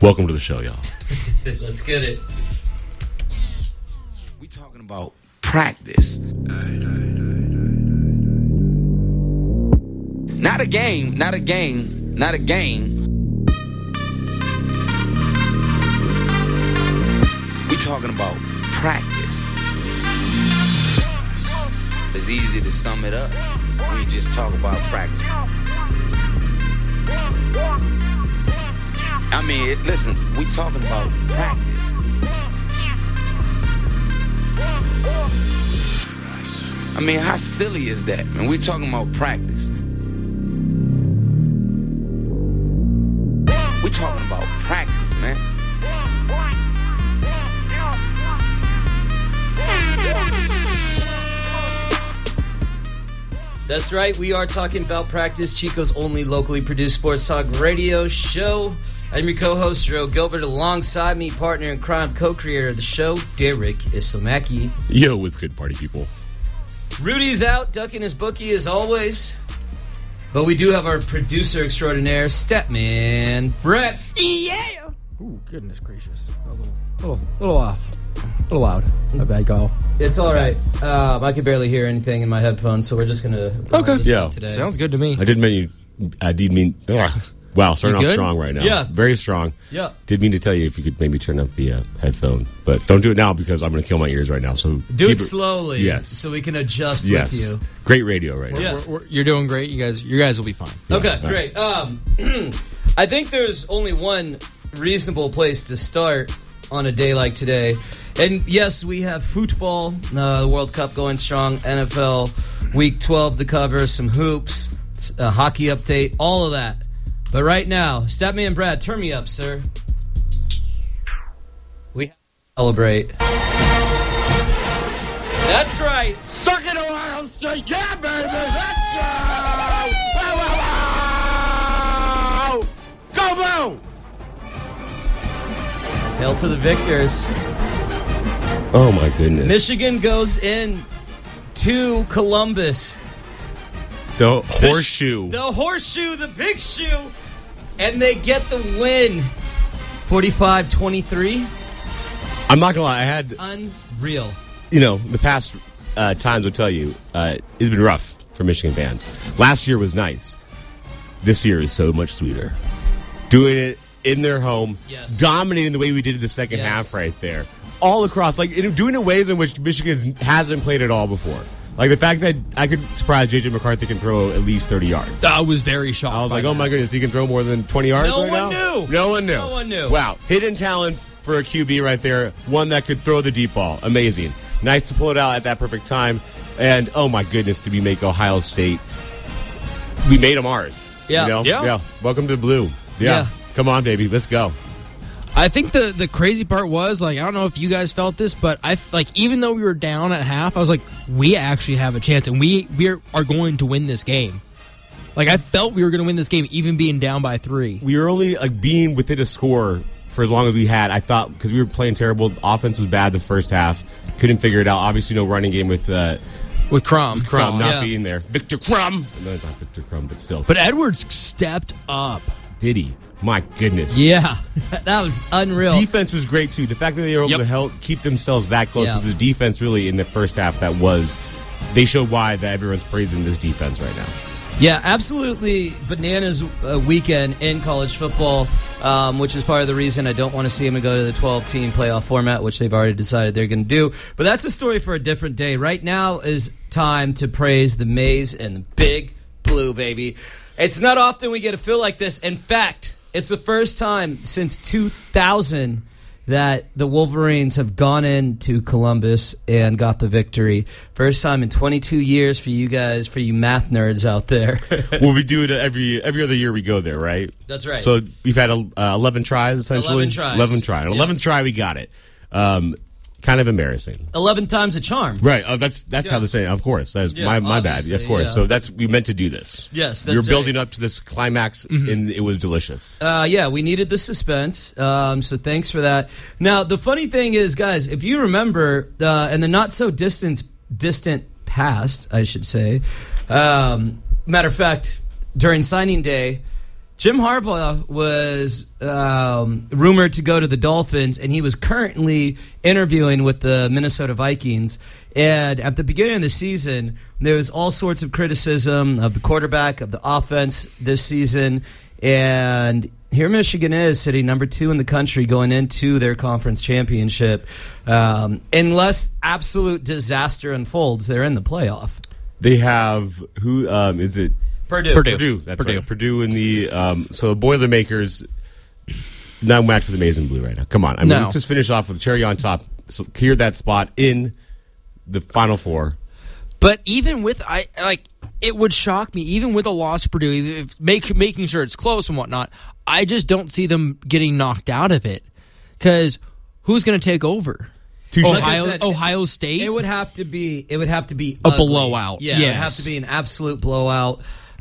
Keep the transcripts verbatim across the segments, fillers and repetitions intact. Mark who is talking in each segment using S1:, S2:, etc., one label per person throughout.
S1: Welcome to the show, y'all.
S2: Let's get it.
S3: We talking about practice. Not a game, not a game, not a game. We talking about practice. It's easy to sum it up when you just talk about practice. I mean, it, listen, we talking about practice. I mean, how silly is that, man? We talking about practice. We talking about practice, man.
S2: That's right, we are talking about practice, Chico's only locally produced sports talk radio show. I'm your co-host, Drew Gilbert, alongside me, partner in crime, co-creator of the show, Derek Isomaki.
S1: Yo, what's good, party people?
S2: Rudy's out, ducking his bookie as always. But we do have our producer extraordinaire, Stepman Brett.
S4: Yeah! Ooh, goodness gracious. A little, little, little off. A little loud. My bad, call.
S2: It's all right. Um, I can barely hear anything in my headphones, so we're just going to...
S4: Okay.
S1: Yeah.
S2: Today.
S4: Sounds good to me.
S1: I did mean you, I did mean, ugh. Wow, starting
S4: You
S1: off
S4: good?
S1: strong right now.
S2: Yeah.
S1: Very strong.
S2: Yeah.
S1: Did mean to tell you if you could maybe turn up the uh, headphone, but don't do it now because I'm going to kill my ears right now. So
S2: Do
S1: keep
S2: it slowly,
S1: Yes.
S2: so we can adjust
S1: Yes.
S2: with you.
S1: Great radio right now.
S2: Yeah.
S4: We're, we're, you're doing great. You guys, you guys will be fine.
S2: Okay,
S1: Yeah.
S2: great. Um, I think there's only one reasonable place to start on a day like today. And yes, we have football, uh, the World Cup going strong, N F L Week twelve to cover, some hoops, a hockey update, all of that. But right now, Statman Brad, turn me up, sir. We have to celebrate. That's right.
S4: Circuit Ohio State, yeah, baby! Let's go! Go, Boo!
S2: Hail to the victors.
S1: Oh, my goodness.
S2: Michigan goes in to Columbus.
S1: The horseshoe.
S2: The horseshoe, the big shoe. And they get the win. forty-five twenty-three.
S1: I'm not going to lie. I had,
S2: Unreal.
S1: you know, the past uh, times will tell you, uh, it's been rough for Michigan fans. Last year was nice. This year is so much sweeter. Doing it in their home.
S2: Yes.
S1: Dominating the way we did in the second
S2: Yes.
S1: half right there. All across. Like, in, doing it in ways in which Michigan hasn't played at all before. Like, the fact that I could surprise J J McCarthy can throw at least thirty yards.
S4: I was very shocked.
S1: I was
S4: by
S1: like, oh
S4: that.
S1: my goodness, he can throw more than twenty yards
S2: No
S1: right
S2: one
S1: now?
S2: knew.
S1: No one knew.
S2: No one knew.
S1: Wow. Hidden talents for a Q B right there. One that could throw the deep ball. Amazing. Nice to pull it out at that perfect time. And, oh my goodness, to be make Ohio State. We made them ours.
S2: Yeah.
S1: You know?
S4: Yeah.
S1: Yeah. Welcome to Blue. Yeah.
S2: Yeah.
S1: Come on, baby. Let's go.
S4: I think the, the crazy part was, like, I don't know if you guys felt this, but I like even though we were down at half, I was like, we actually have a chance, and we we are, are going to win this game. Like, I felt we were going to win this game, even being down by three.
S1: We were only like being within a score for as long as we had. I thought because we were playing terrible. Offense was bad the first half. Couldn't figure it out. Obviously, no running game with uh,
S4: With Crum.
S1: Crum
S4: gone.
S1: not
S2: Yeah.
S1: being there. Victor Crum. No, it's not Victor Crum, but still.
S4: But Edwards stepped up.
S1: Did he? My goodness.
S2: Yeah. That was unreal.
S1: Defense was great, too. The fact that they were able
S4: Yep.
S1: to help keep themselves that close
S2: Yeah.
S1: was the defense really in the first half that was. They showed why that everyone's praising this defense right now.
S2: Yeah, absolutely bananas uh, weekend in college football, um, which is part of the reason I don't want to see them go to the twelve-team playoff format, which they've already decided they're going to do. But that's a story for a different day. Right now is time to praise the maize and the big blue, baby. It's not often we get a feel like this. In fact, it's the first time since two thousand that the Wolverines have gone into Columbus and got the victory. First time in twenty-two years for you guys, for you math nerds out there.
S1: Well, we do it every every other year we go there, right?
S2: That's right.
S1: So we've had uh, eleven tries, essentially.
S2: eleven tries.
S1: eleven try. On
S2: Yeah.
S1: eleventh try, we got it. Um, kind of embarrassing.
S2: eleven times a charm.
S1: Right. Oh, that's that's
S2: Yeah.
S1: how they say it. Of course. That is
S2: Yeah,
S1: my, my bad.
S2: obviously,
S1: Of course.
S2: yeah.
S1: So that's we meant to do this.
S2: Yes,
S1: We were
S2: that's
S1: building
S2: right.
S1: up to this climax, and it was delicious.
S2: Uh, yeah, we needed the suspense, um, so thanks for that. Now, the funny thing is, guys, if you remember, uh, in the not-so-distant distant past, I should say, um, matter of fact, during signing day, Jim Harbaugh was um, rumored to go to the Dolphins, and he was currently interviewing with the Minnesota Vikings. And at the beginning of the season, there was all sorts of criticism of the quarterback, of the offense this season. And here Michigan is sitting number two in the country going into their conference championship. Um, unless absolute disaster unfolds, they're in the playoff.
S1: They have, who um, is it?
S2: Purdue.
S4: Purdue.
S1: Purdue, that's
S4: Purdue.
S1: right. Purdue in the, um, so the Boilermakers, no match for the Maize and Blue right now. Come on. I mean,
S4: No.
S1: let's just finish off with the cherry on top. So clear that spot in the Final Four.
S4: But even with I like, it would shock me. Even with a loss to Purdue, if make, making sure it's close and whatnot, I just don't see them getting knocked out of it. Because who's going to take over?
S1: Touche.
S2: Like I
S4: Ohio,
S2: said,
S4: Ohio State.
S2: It would have to be. It would have to be
S4: A
S2: ugly.
S4: blowout.
S2: Yeah, it would
S4: Yes.
S2: have to be an absolute blowout.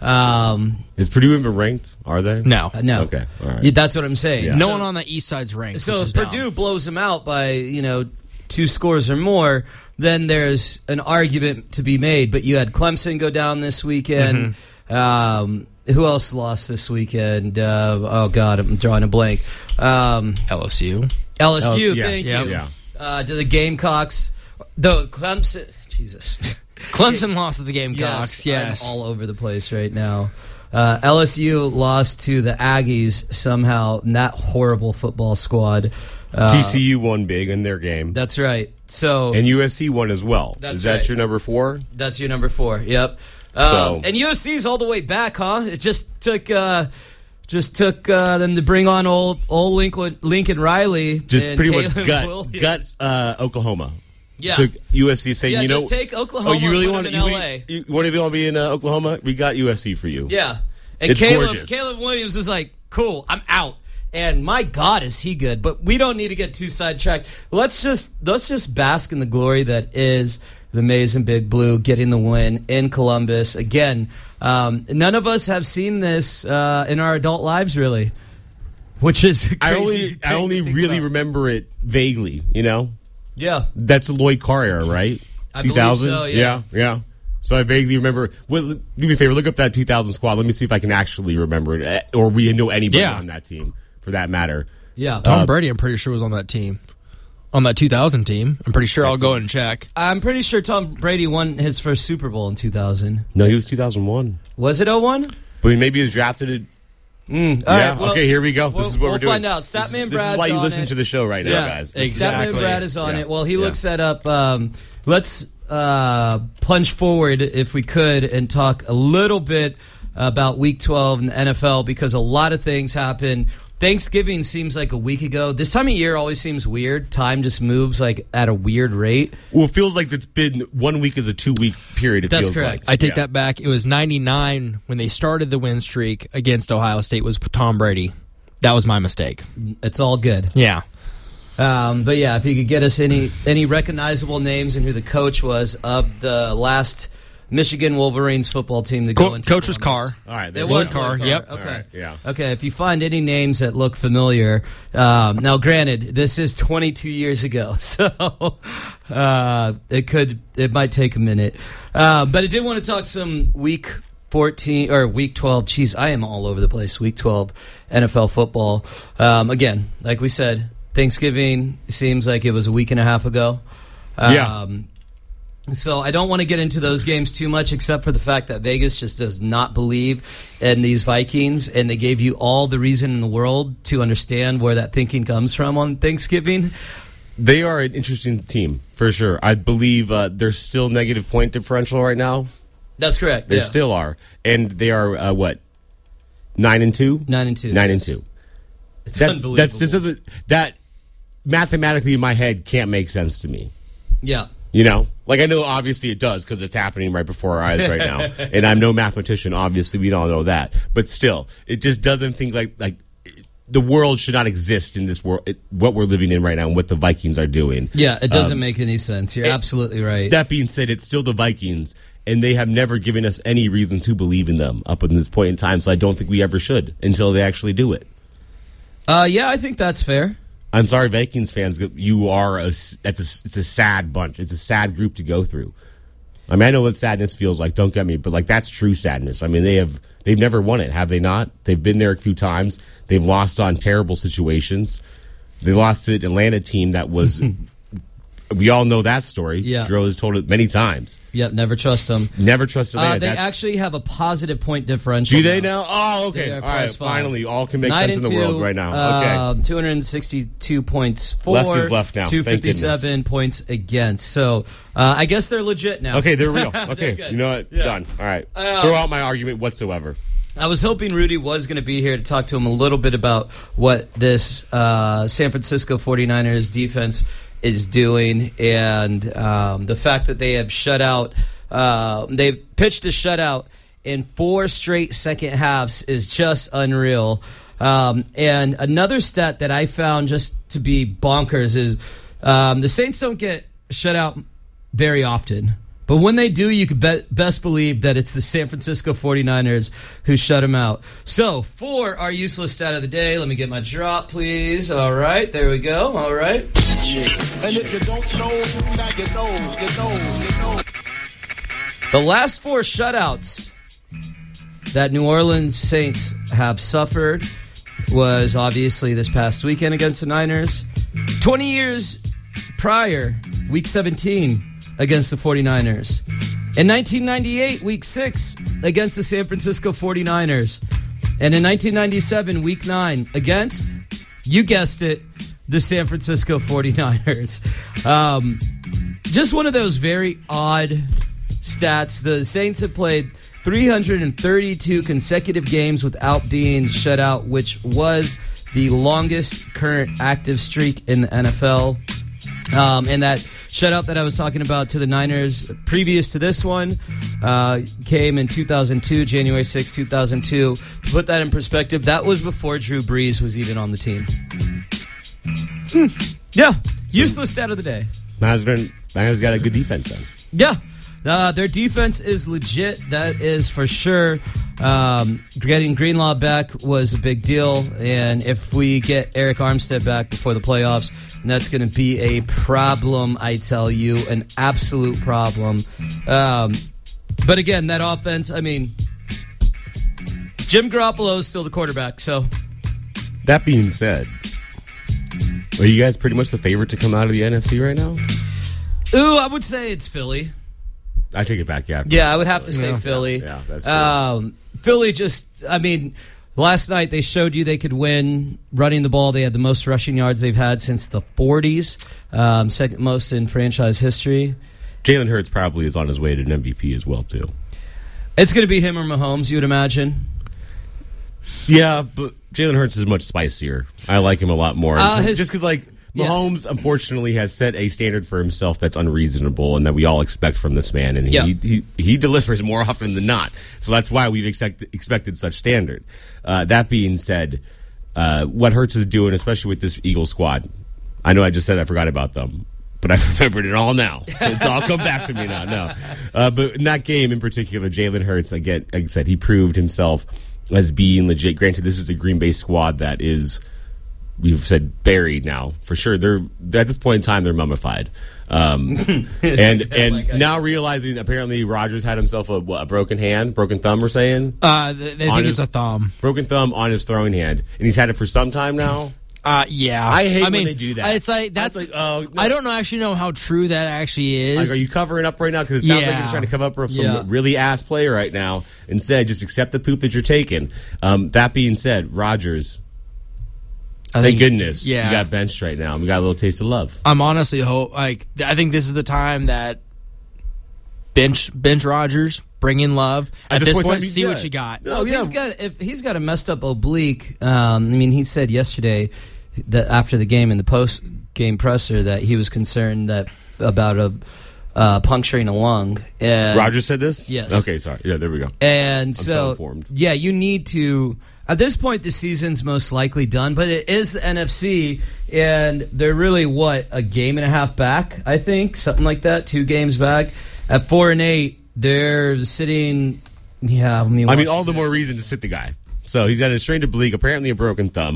S2: Um,
S1: Is Purdue even ranked? Are they?
S4: no,
S2: uh, no,
S1: Okay, all right.
S2: Yeah, that's what I'm saying.
S1: Yeah.
S4: no
S2: So-
S4: one on the East Side's ranked.
S2: So
S4: which
S2: if
S4: is
S2: Purdue
S4: down.
S2: blows them out by, you know, two scores or more, then there's an argument to be made. But you had Clemson go down this weekend.
S4: Mm-hmm.
S2: Um, who else lost this weekend? Uh, oh, God, I'm drawing a blank. Um,
S4: L S U.
S2: L S U,
S1: Oh, yeah,
S2: thank
S4: yeah,
S2: you.
S1: yeah.
S2: Uh, to the Gamecocks. Though Clemson, Jesus.
S4: Clemson lost to the Gamecocks. Yes.
S2: I'm all over the place right now. Uh, L S U lost to the Aggies somehow in that horrible football squad. Uh,
S1: T C U won big in their game.
S2: That's right. So
S1: And U S C won as well.
S2: That's
S1: Is that
S2: right.
S1: your number four?
S2: that's your number four. Yep. Um,
S1: So-
S2: and U S C's all the way back, huh? It just took uh, just took uh, them to bring on old old Lincoln, Lincoln Riley.
S1: Just
S2: and
S1: pretty much
S2: Caleb
S1: gut,
S2: Williams.
S1: gut uh, Oklahoma.
S2: Yeah.
S1: Took U S C saying,
S2: Yeah,
S1: you know,
S2: just take Oklahoma,
S1: oh, you really
S2: put
S1: want
S2: them
S1: to
S2: in
S1: you,
S2: L A.
S1: you, you want to be in uh, Oklahoma? We got U S C for you.
S2: Yeah. And
S1: It's
S2: Caleb,
S1: gorgeous.
S2: Caleb Williams is like, cool, I'm out. And my God, is he good? But we don't need to get too sidetracked. Let's just let's just bask in the glory that is the Maize and Big Blue getting the win in Columbus again. Um, none of us have seen this uh, in our adult lives, really, which is crazy.
S1: I only,
S2: thing
S1: I
S2: to
S1: only
S2: think
S1: really
S2: about.
S1: remember it vaguely. You know,
S2: Yeah,
S1: that's the Lloyd Carr era, right?
S2: I believe so, yeah.
S1: yeah, yeah. So I vaguely remember. Well, do me a favor, look up that two thousand squad. Let me see if I can actually remember it, eh, or we know anybody
S4: Yeah.
S1: on that team for that matter.
S2: yeah.
S4: Tom
S1: Uh,
S4: Brady, I'm pretty sure, was on that team. On that two thousand team. I'm pretty sure I'll go and check.
S2: I'm pretty sure Tom Brady won his first Super Bowl in two thousand.
S1: No, he was two thousand one.
S2: Was it oh one?
S1: But maybe he was drafted. At,
S2: Mm, all
S1: yeah.
S2: right, well,
S1: okay, here we go.
S2: we'll-
S1: This is what
S2: we'll
S1: we're doing.
S2: find out.
S1: This,
S2: Statman
S1: is- this
S2: Brad's
S1: is why you
S2: on
S1: listen
S2: it.
S1: to the show right now,
S2: Yeah,
S1: guys.
S4: exactly.
S2: Statman Brad is on
S1: Yeah.
S2: it. Well, he
S1: Yeah.
S2: looks that up. Um, let's uh, plunge forward, if we could, and talk a little bit about Week twelve in the N F L because a lot of things happen. Thanksgiving seems like a week ago. This time of year always seems weird. Time just moves like at a weird rate.
S1: Well, it feels like it's been one week is a two week period. It
S2: That's
S1: feels
S2: correct.
S1: like.
S4: I take
S1: Yeah.
S4: that back. It was ninety-nine when they started the win streak against Ohio State was Tom Brady. That was my mistake.
S2: It's all good.
S4: Yeah.
S2: Um, but yeah, if you could get us any any recognizable names and who the coach was of the last Michigan Wolverines football team to go
S4: Co-
S2: into
S4: coach was
S2: Columbus.
S4: Carr.
S1: All right, there
S2: It
S1: we
S2: was
S1: go.
S4: Carr,
S2: Lloyd Carr.
S4: yep.
S2: Okay.
S1: All right, yeah.
S2: Okay. If you find any names that look familiar, um, now granted, this is twenty-two years ago, so uh, it could it might take a minute. Uh, but I did want to talk some week fourteen or week twelve. Jeez, I am all over the place. Week twelve N F L football. Um, again, like we said, Thanksgiving seems like it was a week and a half ago.
S1: Yeah.
S2: Um, So I don't want to get into those games too much, except for the fact that Vegas just does not believe in these Vikings, and they gave you all the reason in the world to understand where that thinking comes from on Thanksgiving.
S1: They are an interesting team for sure. I believe uh, there's still negative point differential right now.
S2: That's correct.
S1: They
S2: yeah.
S1: still are, and they are uh, what nine and two,
S2: Nine and two.
S1: nine and two.
S2: It's
S1: That's
S2: unbelievable.
S1: that's this doesn't that mathematically in my head can't make sense to me.
S2: yeah.
S1: You know, like I know obviously it does because it's happening right before our eyes right now, and I'm no mathematician. Obviously, we all know that, but still, it just doesn't think like like the world should not exist in this world. It, what we're living in right now and what the Vikings are doing.
S2: Yeah, it doesn't
S1: Um,
S2: make any sense. You're
S1: it-
S2: absolutely right.
S1: That being said, it's still the Vikings, and they have never given us any reason to believe in them up until this point in time. So I don't think we ever should until they actually do it.
S2: uh, yeah, I think that's fair.
S1: I'm sorry, Vikings fans. You are a that's a it's a sad bunch. It's a sad group to go through. I mean, I know what sadness feels like. Don't get me, but like that's true sadness. I mean, they have they've never won it, have they not? They've been there a few times. They've lost on terrible situations. They lost to an Atlanta team that was. We all know that story.
S2: Yeah.
S1: Drew has told it many times.
S2: Yep, never trust them.
S1: Never trust Atlanta.
S2: Uh, they
S1: That's,
S2: actually have a positive point differential.
S1: do they
S2: now?
S1: now? Oh, okay.
S2: They are
S1: All right.
S2: plus five.
S1: Finally, all can make
S2: Nine
S1: sense in
S2: and
S1: the
S2: two,
S1: world right now. Okay.
S2: Uh, two hundred sixty-two points for.
S1: Left is left now.
S2: two
S1: Thank
S2: fifty-seven points against. So uh, I guess they're legit now.
S1: Okay, they're real. Okay,
S2: good.
S1: you know what?
S2: Yeah.
S1: Done. All right.
S2: Uh,
S1: Throw out my argument whatsoever.
S2: I was hoping Rudy was going to be here to talk to him a little bit about what this uh, San Francisco forty-niners defense is doing, and um, the fact that they have shut out, uh, they've pitched a shutout in four straight second halves is just unreal. Um, and another stat that I found just to be bonkers is um, the Saints don't get shut out very often. But when they do, you can bet, best believe that it's the San Francisco forty-niners who shut them out. So, for our useless stat of the day, let me get my drop, please. All right, there we go. All right.
S5: And if you don't know, now you know, you know, you know.
S2: The last four shutouts that New Orleans Saints have suffered was obviously this past weekend against the Niners. twenty years prior, week seventeen, against the forty-niners. In nineteen ninety-eight, week six, against the San Francisco forty-niners. And in nineteen ninety-seven, week nine, against, you guessed it, the San Francisco forty-niners. Um, just one of those very odd stats. The Saints have played three hundred thirty-two consecutive games without being shut out, which was the longest current active streak in the N F L. Um, and that shutout that I was talking about to the Niners previous to this one uh, came in two thousand two, January sixth, two thousand two. To put that in perspective, that was before Drew Brees was even on the team. Hmm. Yeah, useless stat of the day.
S1: Niners been Niners got a good defense then.
S2: Yeah, uh, their defense is legit. That is for sure. Um, getting Greenlaw back was a big deal, and if we get Eric Armstead back before the playoffs, that's going to be a problem, I tell you, an absolute problem. Um, but again, that offense, I mean, Jim Garoppolo is still the quarterback, so.
S1: That being said, are you guys pretty much the favorite to come out of the N F C right now?
S2: Ooh, I would say it's Philly.
S1: I take it back, yeah.
S2: Yeah, I would have to say
S1: yeah.
S2: Philly.
S1: Yeah, yeah that's true.
S2: Um, Philly just, I mean, last night they showed you they could win running the ball. They had the most rushing yards they've had since the forties, um, second most in franchise history.
S1: Jalen Hurts probably is on his way to an M V P as well, too.
S2: It's going to be him or Mahomes, you would imagine.
S1: Yeah, but Jalen Hurts is much spicier. I like him a lot more.
S2: Uh, his,
S1: Just because, like, Mahomes, yes. unfortunately, has set a standard for himself that's unreasonable and that we all expect from this man, and he
S2: yeah.
S1: he, he delivers more often than not. So that's why we've expect, expected such standard. Uh, that being said, uh, what Hurts is doing, especially with this Eagles squad, I know I just said I forgot about them, but I remembered it all now. It's all come back to me now. No, uh, but in that game in particular, Jalen Hurts, again, like I said, he proved himself as being legit. Granted, this is a Green Bay squad that is, we've said, buried now for sure. They're at this point in time they're mummified, um, and and like now realizing apparently Rodgers had himself a, what, a broken hand, broken thumb. We're saying
S4: uh, they, they think
S1: his,
S4: it's a thumb,
S1: broken thumb on his throwing hand, and he's had it for some time now.
S4: Uh, yeah,
S1: I hate
S4: I
S1: when
S4: mean,
S1: they do that.
S4: It's like that's.
S1: like, oh, no.
S4: I don't know actually know how true that actually is.
S1: Like, are you covering up right now? Because it sounds
S4: yeah.
S1: like you're trying to cover up for some
S2: yeah.
S1: really ass player right now. Instead, just accept the poop that you're taking. Um, that being said, Rodgers.
S4: I
S1: Thank
S4: think,
S1: goodness
S4: yeah.
S1: you got benched right now. We got a little taste of love.
S4: I'm honestly hope like I think this is the time that bench bench Rodgers, bring in Love. At, At this, this point, point see
S1: good.
S4: what you got.
S2: No, if, yeah. he's got, if he's got a messed up oblique, um, I mean, he said yesterday that after the game in the post-game presser that he was concerned that about a uh, puncturing a lung. And
S1: Rodgers said this?
S2: Yes.
S1: Okay, sorry. Yeah, there we go.
S2: And
S1: I'm
S2: so,
S1: so informed.
S2: yeah, you need to. At this point, the season's most likely done, but it is the N F C, and they're really, what, a game and a half back, I think? Something like that, two games back. At four and eight, they're sitting, yeah. I mean,
S1: I mean all the more reason to sit the guy. So he's got a strained oblique, apparently a broken thumb.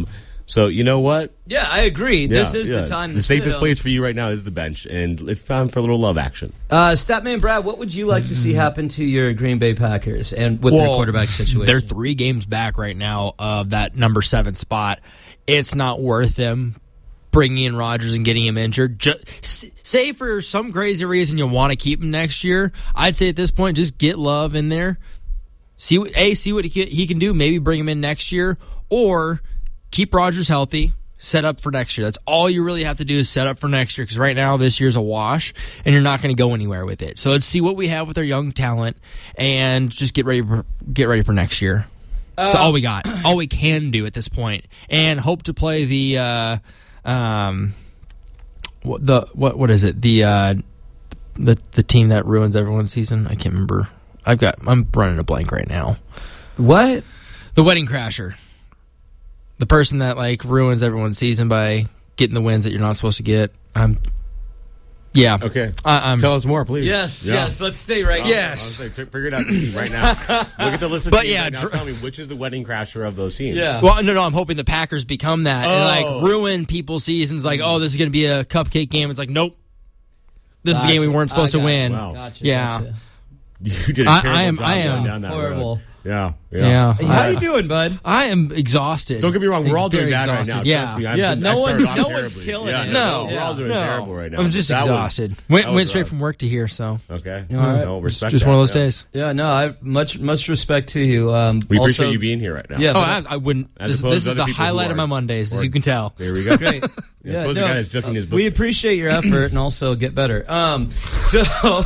S1: So you know what?
S2: Yeah, I agree.
S1: Yeah,
S2: this is
S1: yeah.
S2: the time.
S1: The
S2: to
S1: safest
S2: sit
S1: place for you right now is the bench, and it's time for a little love action.
S2: Uh, Statman Brad, what would you like to see happen to your Green Bay Packers and with their
S4: Well,
S2: quarterback situation?
S4: They're three games back right now of that number seven spot. It's not worth them bringing in Rodgers and getting him injured. Just, say for some crazy reason you want to keep him next year, I'd say at this point just get Love in there. See what a see what he can, he can do. Maybe bring him in next year, or keep Rodgers healthy. Set up for next year. That's all you really have to do is set up for next year, because right now this year's a wash and you're not going to go anywhere with it. So let's see what we have with our young talent and just get ready for, get ready for next year. That's uh, all we got. All we can do at this point, and hope to play the uh, um what the what what is it the uh, the the team that ruins everyone's season. I can't remember. I've got I'm running a blank right now.
S2: What?
S4: The Wedding Crasher. The person that like ruins everyone's season by getting the wins that you're not supposed to get. Um, yeah.
S1: Okay.
S4: I, I'm,
S1: Tell us more, please.
S2: Yes,
S1: Yeah.
S2: yes. Let's stay right here.
S4: Yes.
S1: I'll say, figure it out right now. Look at the list of
S4: But
S1: teams
S4: yeah,
S1: right now.
S4: dr-
S1: Tell me which is the wedding crasher of those teams.
S2: Yeah.
S4: Well, no, no. I'm hoping the Packers become that and
S1: Oh.
S4: like ruin people's seasons. Like, oh, this is going to be a cupcake game. It's like, nope. This is the game we weren't supposed
S2: I
S4: to
S2: gotcha.
S4: win.
S1: Wow.
S2: Gotcha,
S4: Yeah.
S2: gotcha.
S1: You did a
S4: I-
S1: terrible
S4: I am-
S1: job
S4: I
S1: going
S4: am
S1: down that
S2: horrible.
S1: road. Yeah.
S4: Yeah.
S2: How
S4: I,
S2: you doing, bud?
S4: I am exhausted.
S1: Don't get me wrong. We're all doing
S4: Very
S1: bad
S4: exhausted.
S1: right now.
S4: Yeah.
S1: Trust me. I'm,
S2: Yeah,
S1: I
S2: no
S1: started
S2: one-
S1: off
S2: no one's
S1: terribly.
S2: killing
S1: yeah,
S2: it.
S1: No,
S4: No.
S1: we're all doing
S4: no.
S1: terrible right now.
S4: I'm just
S1: That was-
S4: exhausted. went
S1: that was
S4: went straight
S1: rough.
S4: from work to here, so
S1: Okay.
S2: All right.
S1: No,
S4: it's
S1: respect
S4: just
S1: that,
S4: one of those
S1: yeah.
S4: days.
S2: Yeah, no, I much much respect to you. Um,
S1: We
S2: also,
S1: appreciate you being here right now.
S2: Yeah,
S4: Oh,
S2: but-
S4: I, I wouldn't.
S1: As
S4: This,
S1: opposed
S4: this
S1: to
S4: is the
S1: other people who
S4: highlight of my
S1: are-
S4: Mondays, as
S1: or-
S4: you can tell.
S1: There we go.
S2: Great.
S1: You're
S2: Yeah,
S1: supposed
S2: no,
S1: to kind of juggling his book.
S2: we appreciate your effort and also get better. Um, so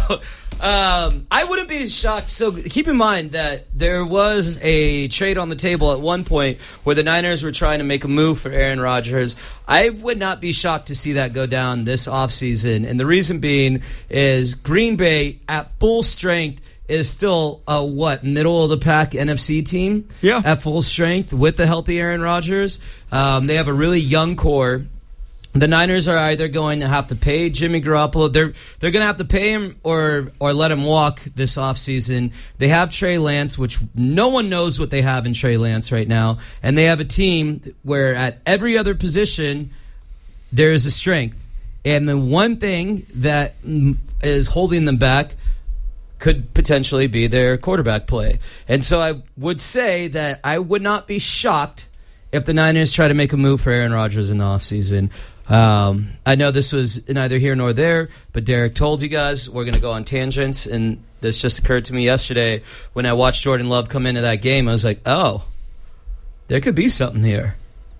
S2: um, I wouldn't be shocked. So keep in mind that there was a trade on the table at one point where the Niners were trying to make a move for Aaron Rodgers. I would not be shocked to see that go down this offseason. And the reason being is Green Bay at full strength is still a what middle of the pack N F C team.
S4: Yeah.
S2: At full strength with the healthy Aaron Rodgers. Um, they have a really young core. The Niners are either going to have to pay Jimmy Garoppolo. They're they're going to have to pay him or or let him walk this offseason. They have Trey Lance, which no one knows what they have in Trey Lance right now. And they have a team where at every other position there is a strength. And the one thing that mm, is holding them back could potentially be their quarterback play. And so I would say that I would not be shocked if the Niners try to make a move for Aaron Rodgers in the offseason. Um, I know this was neither here nor there, but Derek told you guys we're going to go on tangents, and this just occurred to me yesterday when I watched Jordan Love come into that game. I was like, oh, there could be something here.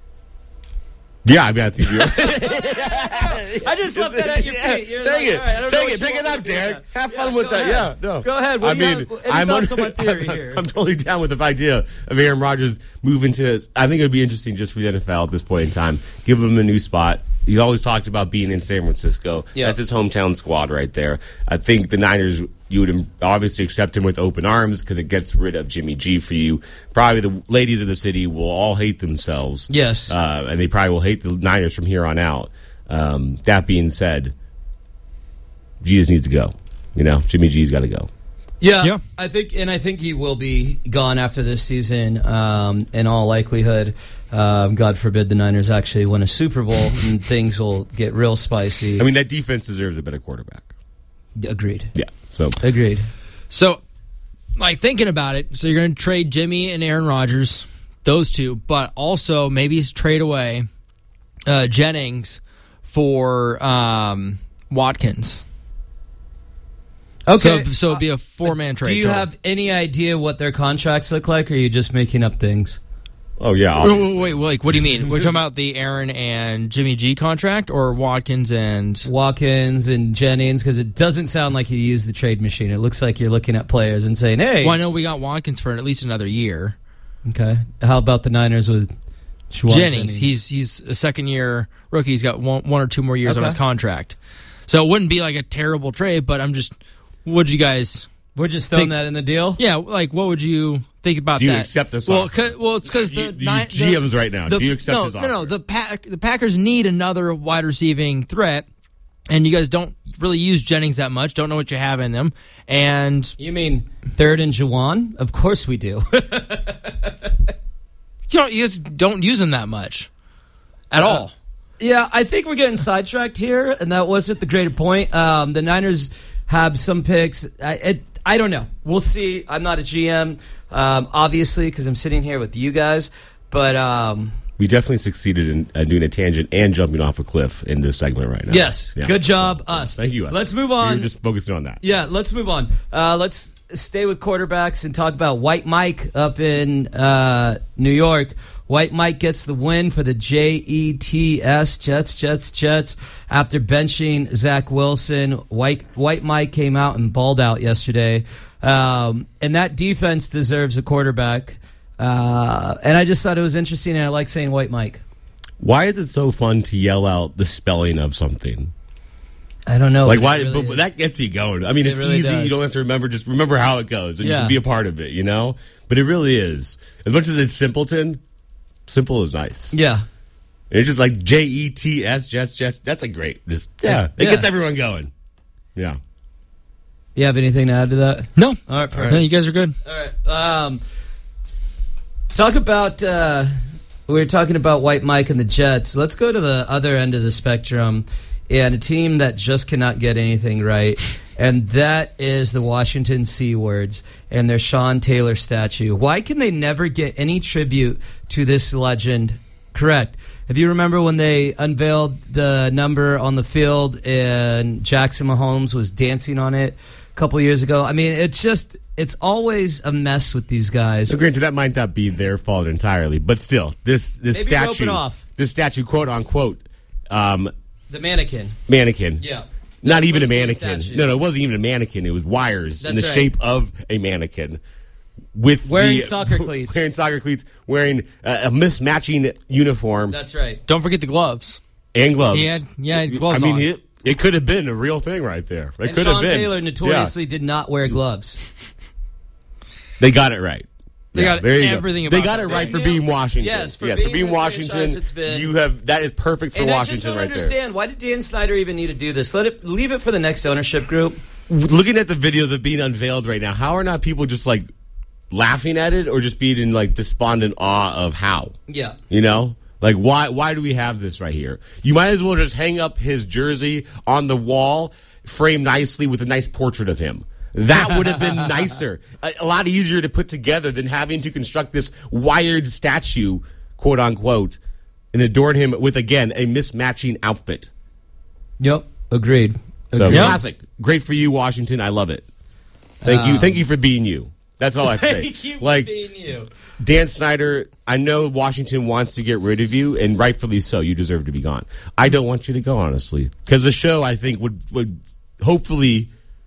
S1: Yeah, I mean, I think you're.
S2: I just left that at your feet. You're
S1: Take
S2: like,
S1: it.
S2: all right, I don't know
S1: Take
S2: what
S1: it.
S2: you
S1: Pick
S2: want
S1: it up,
S2: me to do
S1: Derek.
S2: now.
S1: Have fun
S2: Yeah,
S1: with
S2: go
S1: that.
S2: ahead.
S1: Yeah, no.
S2: Go ahead. What
S1: I
S2: do you
S1: mean,
S2: have- any
S1: I'm,
S2: thoughts
S1: under,
S2: on my theory
S1: I'm,
S2: here?
S1: I'm totally down with the idea of Aaron Rodgers moving to. I think it would be interesting just for the N F L at this point in time. Give him a new spot. He's always talked about being in San Francisco.
S2: Yeah.
S1: That's his hometown squad right there. I think the Niners, you would obviously accept him with open arms because it gets rid of Jimmy G for you. Probably the ladies of the city will all hate themselves.
S2: Yes.
S1: Uh, and they probably will hate the Niners from here on out. Um, that being said, G just needs to go. You know, Jimmy G's got to go.
S2: Yeah,
S4: Yeah.
S2: I think, and I think he will be gone after this season. Um, in all likelihood, um, God forbid the Niners actually win a Super Bowl, and things will get real spicy.
S1: I mean, that defense deserves a better quarterback.
S2: agreed.
S1: Yeah. So
S2: Agreed.
S4: So, like, thinking about it, so you're going to trade Jimmy and Aaron Rodgers, those two, but also maybe trade away uh, Jennings for um, Watkins.
S2: Okay.
S4: So, so it'd be a four-man trade.
S2: Do you
S4: total.
S2: have any idea what their contracts look like, or are you just making up things?
S1: oh yeah,
S4: Wait,
S1: obviously.
S4: wait, wait, like, what do you mean? We're talking about the Aaron and Jimmy G contract, or Watkins and...
S2: Watkins and Jennings, because it doesn't sound like you use the trade machine. It looks like you're looking at players and saying, hey.
S4: Well, I know we got Watkins for at least another year.
S2: Okay. How about the Niners with Juwan
S4: Jennings, he's he's a second-year rookie. He's got one, one or two more years on
S2: Okay.
S4: his contract. So it wouldn't be like a terrible trade, but I'm just... Would you guys...
S2: We're just throwing
S4: think-
S2: that in the deal?
S4: Yeah, like, what would you think about
S1: Do you
S4: that?
S1: accept this
S4: Well,
S1: offer?
S4: 'cause- well, it's because
S1: You-
S4: the,
S1: you
S4: Ni-
S1: G Ms
S4: the-
S1: right now.
S4: the-
S1: Do you accept
S4: no,
S1: his
S4: No, no,
S1: offer?
S4: the Pack, the Packers need another wide receiving threat, and you guys don't really use Jennings that much. Don't know what you have in them, and
S2: You mean third and Juwan? Of course we do.
S4: you know you guys don't use them that much. at all.
S2: Yeah, I think we're getting sidetracked here, and that wasn't the greater point. Um, the Niners have some picks. I, it, I don't know. We'll see. I'm not a G M, um, obviously, because I'm sitting here with you guys. But um,
S1: we definitely succeeded in uh, doing a tangent and jumping off a cliff in this segment right now.
S2: yes,
S1: Yeah.
S2: good job, us.
S1: Thank you. Us.
S2: Let's move on.
S1: We were just focusing on that.
S2: Yeah, let's move on. Uh, let's stay with quarterbacks and talk about White Mike up in uh, New York. White Mike gets the win for the J E T S, Jets, Jets, Jets. After benching Zach Wilson, White, White Mike came out and balled out yesterday. Um, and that defense deserves a quarterback. Uh, and I just thought it was interesting, and I like saying White Mike.
S1: Why is it so fun to yell out the spelling of something?
S2: I don't know.
S1: Like
S2: but
S1: why?
S2: it really
S1: but
S2: is.
S1: that gets you going. I mean,
S2: It
S1: it's
S2: really
S1: easy.
S2: does.
S1: You don't have to remember. Just remember how it goes, and you
S2: Yeah.
S1: can be a part of it. You know. But it really is. As much as it's simpleton, simple is nice.
S2: Yeah.
S1: It's just like J E T S, Jets, Jets. That's a great. Just yeah, it
S2: Yeah.
S1: gets everyone going. Yeah.
S2: You have anything to add to that?
S4: No.
S2: All right, perfect.
S4: No, you guys are good.
S2: All right. Um, talk about. Uh, we were talking about White Mike and the Jets. Let's go to the other end of the spectrum, and a team that just cannot get anything right, and that is the Washington Sea Words and their Sean Taylor statue. Why can they never get any tribute to this legend? Correct. If you remember when they unveiled the number on the field and Jackson Mahomes was dancing on it a couple years ago, I mean, it's just, it's always a mess with these guys.
S1: So granted, that might not be their fault entirely, but still, this this
S2: Maybe rope it
S1: statue,
S2: off.
S1: this statue, quote unquote, um,
S2: The mannequin.
S1: mannequin.
S2: Yeah.
S1: Not
S2: That's
S1: even a
S2: supposed to be a
S1: mannequin.
S2: statue.
S1: No, no, it wasn't even a mannequin. It was wires in
S2: That's
S1: the
S2: right.
S1: shape of a mannequin. With
S2: Wearing
S1: the-
S2: soccer cleats.
S1: Wearing soccer cleats, wearing uh, a mismatching uniform
S2: That's right.
S4: Don't forget the gloves.
S1: and gloves.
S4: He had- yeah, he had gloves
S1: I mean,
S4: on.
S1: it, it could have been a real thing right there. It
S2: And
S1: could
S2: Sean
S1: have been.
S2: Taylor
S1: Yeah.
S2: notoriously did not wear gloves.
S1: They got it right.
S4: They got
S1: there you go.
S4: everything
S1: They
S4: about
S1: got
S4: that
S1: it right
S2: thing.
S1: for being Washington.
S2: Yes, for
S1: yes,
S2: being
S1: for being
S2: the
S1: Washington.
S2: franchise it's been.
S1: You have that is perfect for
S2: And I
S1: Washington
S2: just don't
S1: right there.
S2: understand, why did Dan Snyder even need to do this? Let it leave it for the next ownership group.
S1: Looking at the videos of being unveiled right now, how are not people just like laughing at it or just being in like despondent awe of how?
S2: Yeah.
S1: You know? Like why why do we have this right here? You might as well just hang up his jersey on the wall, framed nicely with a nice portrait of him. That would have been nicer. A, a lot easier to put together than having to construct this wired statue, quote unquote, and adorn him with again a mismatching outfit.
S2: Yep. Agreed.
S1: So
S2: Agreed.
S1: classic. Great for you, Washington. I love it. Thank you. Thank you for being you. That's all I say.
S2: Thank you for
S1: like
S2: being you.
S1: Dan Snyder, I know Washington wants to get rid of you, and rightfully so. You deserve to be gone. I don't want you to go, honestly, because the show I think would would hopefully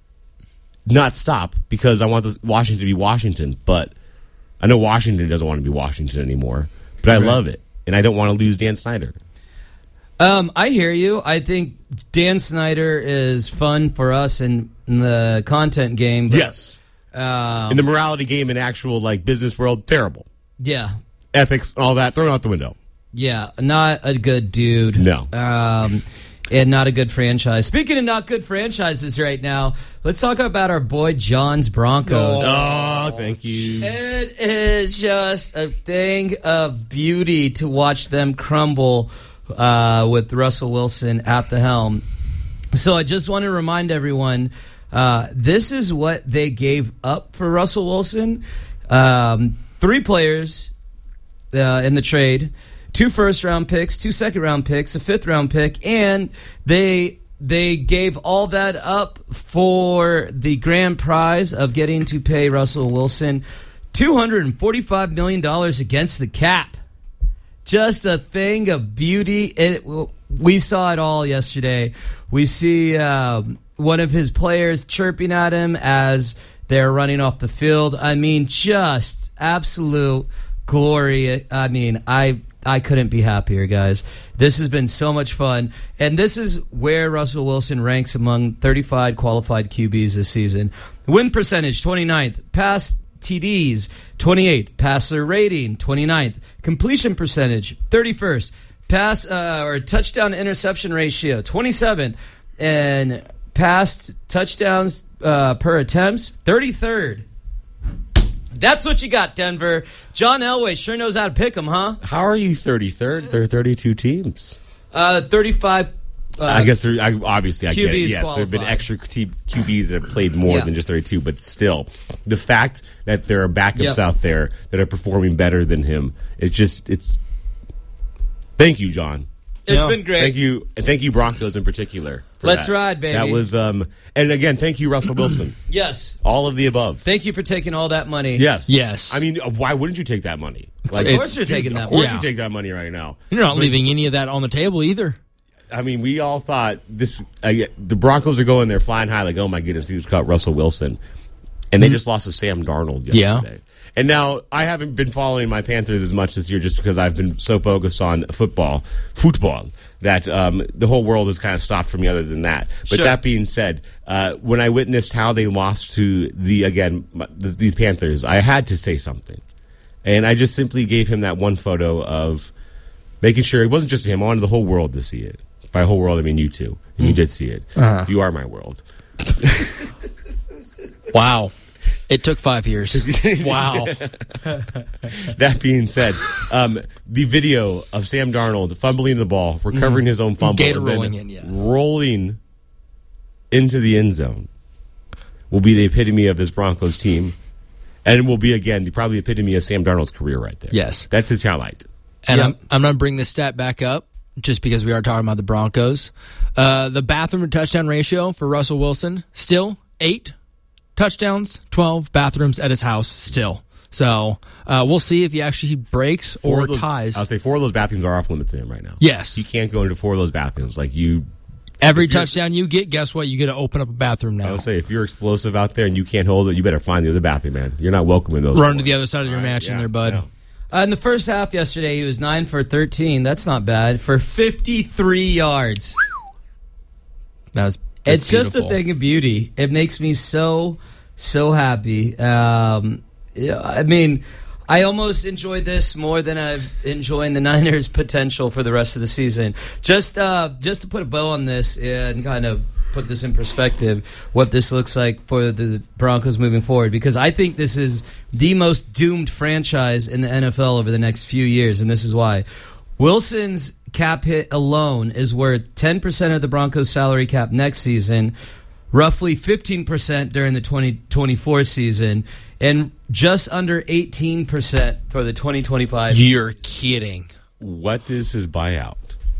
S1: not stop because I want this Washington to be Washington. But I know Washington doesn't want to be Washington anymore. But I love it, and I don't want to lose Dan Snyder.
S2: Um, I hear you. I think Dan Snyder is fun for us in, in the content game. But,
S1: Yes.
S2: Um,
S1: In the morality game and actual like business world, terrible.
S2: yeah.
S1: Ethics, all that, thrown out the window.
S2: Yeah. Not a good dude.
S1: No.
S2: Um, and not a good franchise. Speaking of not good franchises right now, let's talk about our boy John's Broncos.
S1: Oh, thank you.
S2: It is just a thing of beauty to watch them crumble uh, with Russell Wilson at the helm. So I just want to remind everyone, uh, this is what they gave up for Russell Wilson. Um, three players uh, in the trade, two first-round picks, two second-round picks, a fifth-round pick, and they they gave all that up for the grand prize of getting to pay Russell Wilson two hundred forty-five million dollars against the cap. Just a thing of beauty. It, we saw it all yesterday. We see um, one of his players chirping at him as they're running off the field. I mean, just absolute glory. I mean, I I couldn't be happier, guys. This has been so much fun. And this is where Russell Wilson ranks among thirty-five qualified Q Bs this season. Win percentage, twenty-ninth. Pass T Ds, twenty-eighth. Passer rating, twenty-ninth. Completion percentage, thirty-first. Pass uh, or touchdown interception ratio, twenty-seventh. And passed touchdowns uh, per attempts, thirty-third. That's what you got, Denver. John Elway sure knows how to pick them, huh?
S1: How are you thirty-third? There are thirty-two teams.
S2: Uh, thirty-five. Uh,
S1: I guess there, I, obviously I
S2: Q Bs
S1: get it. Yes, there have been
S2: qualified.
S1: extra Q Bs that have played more
S2: Yeah.
S1: than just thirty-two, but still, the fact that there are backups
S2: Yep.
S1: out there that are performing better than him, it's just it's. Thank you, John.
S2: It's
S4: Yeah.
S2: been great.
S1: Thank you, and thank you, Broncos in particular. for
S2: Let's
S1: that.
S2: ride, baby.
S1: That was um, and again, thank you, Russell Wilson.
S2: Yes.
S1: All of the above.
S2: Thank you for taking all that money.
S1: Yes,
S4: Yes.
S1: I mean, why wouldn't you take that money?
S2: Of course you're taking
S1: Of
S2: that
S1: course
S4: money.
S1: you take that money right now.
S4: You're not leaving any of that on the table either.
S1: I mean, we all thought this. Uh, the Broncos are going there flying high, like, oh my goodness, we just got Russell Wilson, and they just lost to Sam Darnold yesterday.
S4: Yeah.
S1: And now I haven't been following my Panthers as much this year, just because I've been so focused on football, football that um, the whole world has kind of stopped for me. Other than that, but
S2: Sure.
S1: that being said, uh, when I witnessed how they lost to the again th- these Panthers, I had to say something, and I just simply gave him that one photo of making sure it wasn't just him. I wanted the whole world to see it. By whole world, I mean you too. And you did see it.
S4: Uh-huh.
S1: You are my world.
S4: Wow. It took five years. Wow.
S1: That being said, um, the video of Sam Darnold fumbling the ball, recovering his own fumble,
S4: Gator
S1: and then
S4: rolling in, yes.
S1: rolling into the end zone will be the epitome of this Broncos team. And it will be, again, the probably epitome of Sam Darnold's career right there.
S4: Yes.
S1: That's his highlight.
S4: And
S2: Yep.
S4: I'm, I'm going to bring this stat back up just because we are talking about the Broncos. Uh, the bathroom to touchdown ratio for Russell Wilson, still eight touchdowns, twelve bathrooms at his house, still. So uh, we'll see if he actually breaks
S1: Four
S4: or
S1: of those-
S4: ties.
S1: I'll say four of those bathrooms are off limits to him right now.
S4: Yes.
S1: He can't go into four of those bathrooms. Like, you...
S4: Every
S1: if you're-
S4: touchdown you get, guess what? You get to open up a bathroom
S1: I
S4: now.
S1: would say, if you're explosive out there and you can't hold it, you better find the other bathroom, man. You're not welcome in those.
S4: Run to
S1: four.
S4: the other side of your
S1: All right,
S4: match in
S1: yeah,
S4: there, bud.
S1: yeah.
S2: Uh, in the first half yesterday, he was nine for thirteen. That's not bad. For fifty-three yards.
S4: That was,
S2: It's
S4: that's
S2: just a
S4: beautiful.
S2: thing of beauty. It makes me so, so happy. Um, yeah, I mean, I almost enjoyed this more than I've enjoyed the Niners' potential for the rest of the season. Just, uh, just to put a bow on this and kind of put this in perspective, what this looks like for the Broncos moving forward, because I think this is the most doomed franchise in the N F L over the next few years, and this is why. Wilson's cap hit alone is worth ten percent of the Broncos' salary cap next season, roughly fifteen percent during the twenty twenty-four season, and just under eighteen percent for the twenty twenty-five
S4: You're
S2: season.
S4: kidding.
S1: What is his buyout?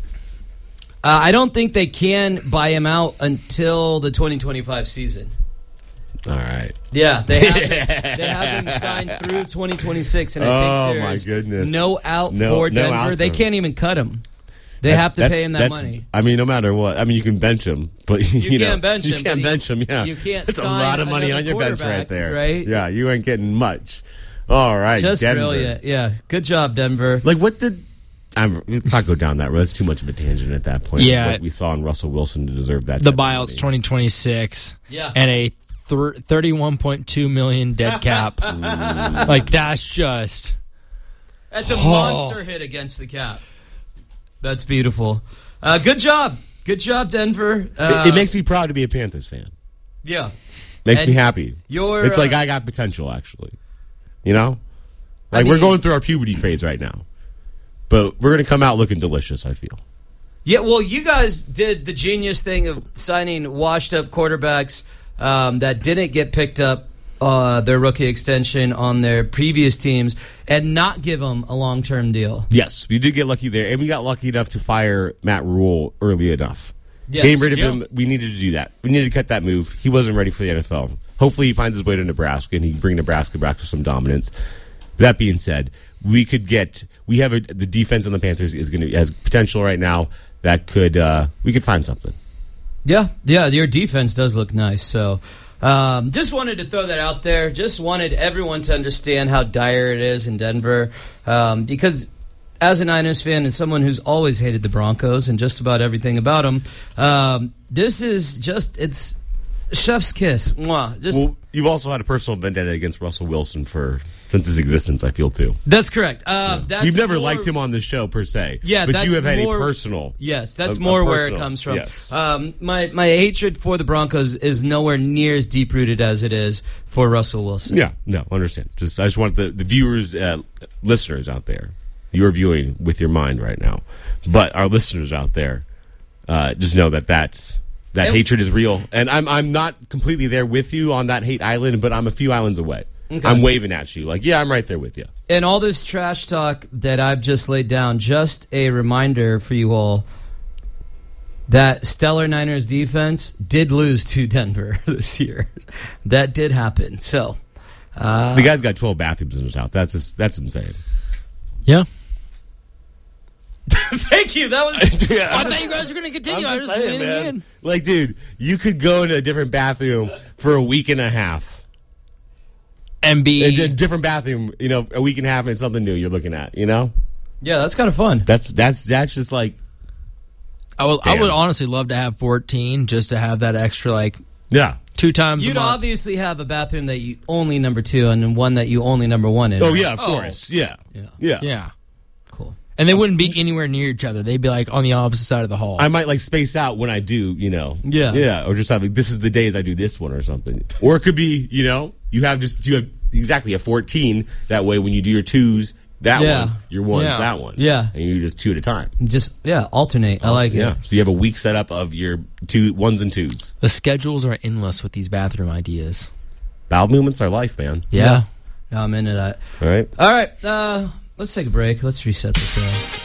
S2: Uh, I don't think they can buy him out until the twenty twenty-five season.
S1: All right.
S2: Yeah, they have, they have him signed through twenty twenty-six, and I
S1: Oh,
S2: think
S1: my
S2: there's
S1: goodness.
S2: no out
S1: No-
S2: for
S1: no
S2: Denver.
S1: out
S2: they
S1: for him.
S2: can't even cut him. They
S1: That's-
S2: have to
S1: that's-
S2: pay him that
S1: that's-
S2: money.
S1: I mean, no matter what. I mean, you can bench him, but you,
S2: You
S1: know,
S2: can't bench
S1: you
S2: him,
S1: can't
S2: but
S1: bench him. Yeah,
S2: you can't
S1: That's a
S2: sign
S1: lot of money
S2: another
S1: on your bench right
S2: quarterback,
S1: there.
S2: right?
S1: Yeah, you ain't getting much. All right,
S2: Just
S1: Denver.
S2: brilliant. Yeah, good job, Denver.
S1: Like, what did? I'm, let's not go down that road. It's too much of a tangent at that point.
S4: Yeah.
S1: What we saw in Russell Wilson to deserve that.
S4: The
S1: type of
S4: buyout's
S1: money.
S4: twenty twenty-six.
S2: Yeah.
S4: And a th- thirty-one point two million dead cap. Like, that's just...
S2: That's a
S4: Oh.
S2: monster hit against the cap. That's beautiful. Uh, good job. Good job, Denver. Uh,
S1: It, it makes me proud to be a Panthers fan.
S2: yeah.
S1: Makes
S2: And
S1: me happy.
S2: you're,
S1: It's like
S2: uh,
S1: I got potential, actually. You know,
S2: I
S1: like we're
S2: mean-
S1: going through our puberty phase right now, but we're going to come out looking delicious. I feel.
S2: Yeah, well, you guys did the genius thing of signing washed-up quarterbacks um, that didn't get picked up uh, their rookie extension on their previous teams and not give them a long-term deal.
S1: Yes, we did get lucky there, and we got lucky enough to fire Matt Rule early enough.
S2: Yes.
S1: Getting rid of
S4: Yeah.
S1: him, we needed to do that. We needed to cut that move. He wasn't ready for the N F L. Hopefully, he finds his way to Nebraska and he can bring Nebraska back to some dominance. That being said, we could get. We have a, the defense on the Panthers is going to has potential right now that could uh, we could find something.
S2: Yeah, yeah, your defense does look nice. So, um, just wanted to throw that out there. Just wanted everyone to understand how dire it is in Denver, um, because as a Niners fan and someone who's always hated the Broncos and just about everything about them, um, this is just it's Chef's kiss. Mwah. Just
S1: Well, you've also had a personal vendetta against Russell Wilson for since his existence, I feel, too.
S2: That's correct. Uh, that's
S1: You've never
S2: more,
S1: liked him on the show, per se.
S2: Yeah,
S1: but
S2: that's
S1: you have had
S2: more,
S1: a personal...
S2: Yes, that's
S1: a,
S2: more
S1: a
S2: where it
S1: personal,
S2: comes from.
S1: Yes.
S2: Um, my, my hatred for the Broncos is nowhere near as deep-rooted as it is for Russell Wilson.
S1: Yeah, no, understand. Just I just want the, the viewers, uh, listeners out there, you're viewing with your mind right now, but our listeners out there, uh, just know that that's... That
S2: And-
S1: hatred is real, and I'm I'm not completely there with you on that hate island, but I'm a few islands away.
S2: Okay.
S1: I'm waving at you, like, yeah, I'm right there with you.
S2: And all this trash talk that I've just laid down, just a reminder for you all that stellar Niners defense did lose to Denver this year. That did happen. So, uh,
S1: The guy's got twelve bathrooms in his house. That's just, that's insane.
S4: Yeah.
S2: thank you. That was.
S1: Yeah,
S4: I thought you guys were going to continue. I
S1: I'm
S4: was
S1: just
S4: just
S1: saying,
S4: saying
S1: man.
S4: again.
S1: Like, dude, you could go into a different bathroom for a week and a half.
S4: And
S1: A,
S4: be
S1: a different bathroom, you know, a week and a half and something new you're looking at, you know?
S2: Yeah, that's kind of fun.
S1: That's that's that's just like,
S4: I would, I
S1: Damn.
S4: would honestly love to have fourteen just to have that extra, like,
S1: yeah.
S4: two times
S2: You'd
S4: a month.
S2: obviously have a bathroom that you only number two and then one that you only number one in.
S1: Oh, yeah, of
S2: Oh.
S1: course. Yeah.
S2: Yeah.
S1: Yeah.
S4: Yeah.
S2: Cool.
S4: And they wouldn't be anywhere near each other. They'd be, like, on the opposite side of the hall.
S1: I might, like, space out when I do, you know.
S2: Yeah.
S1: Yeah, or just have, like, this is the days I do this one or something. Or it could be, you know, you have just, you have exactly a fourteen. That way when you do your twos, that
S2: Yeah.
S1: one, your ones,
S4: Yeah.
S1: that one.
S2: Yeah.
S1: And you just two at a time.
S2: Just, yeah, alternate. I like
S1: Yeah.
S2: it.
S1: So you have a week set up of your two ones and twos.
S4: the schedules are endless with these bathroom ideas.
S1: Bowel movements are life, man.
S4: Yeah.
S2: No, I'm into that.
S1: All right.
S2: All right, uh, let's take a break. Let's reset the show.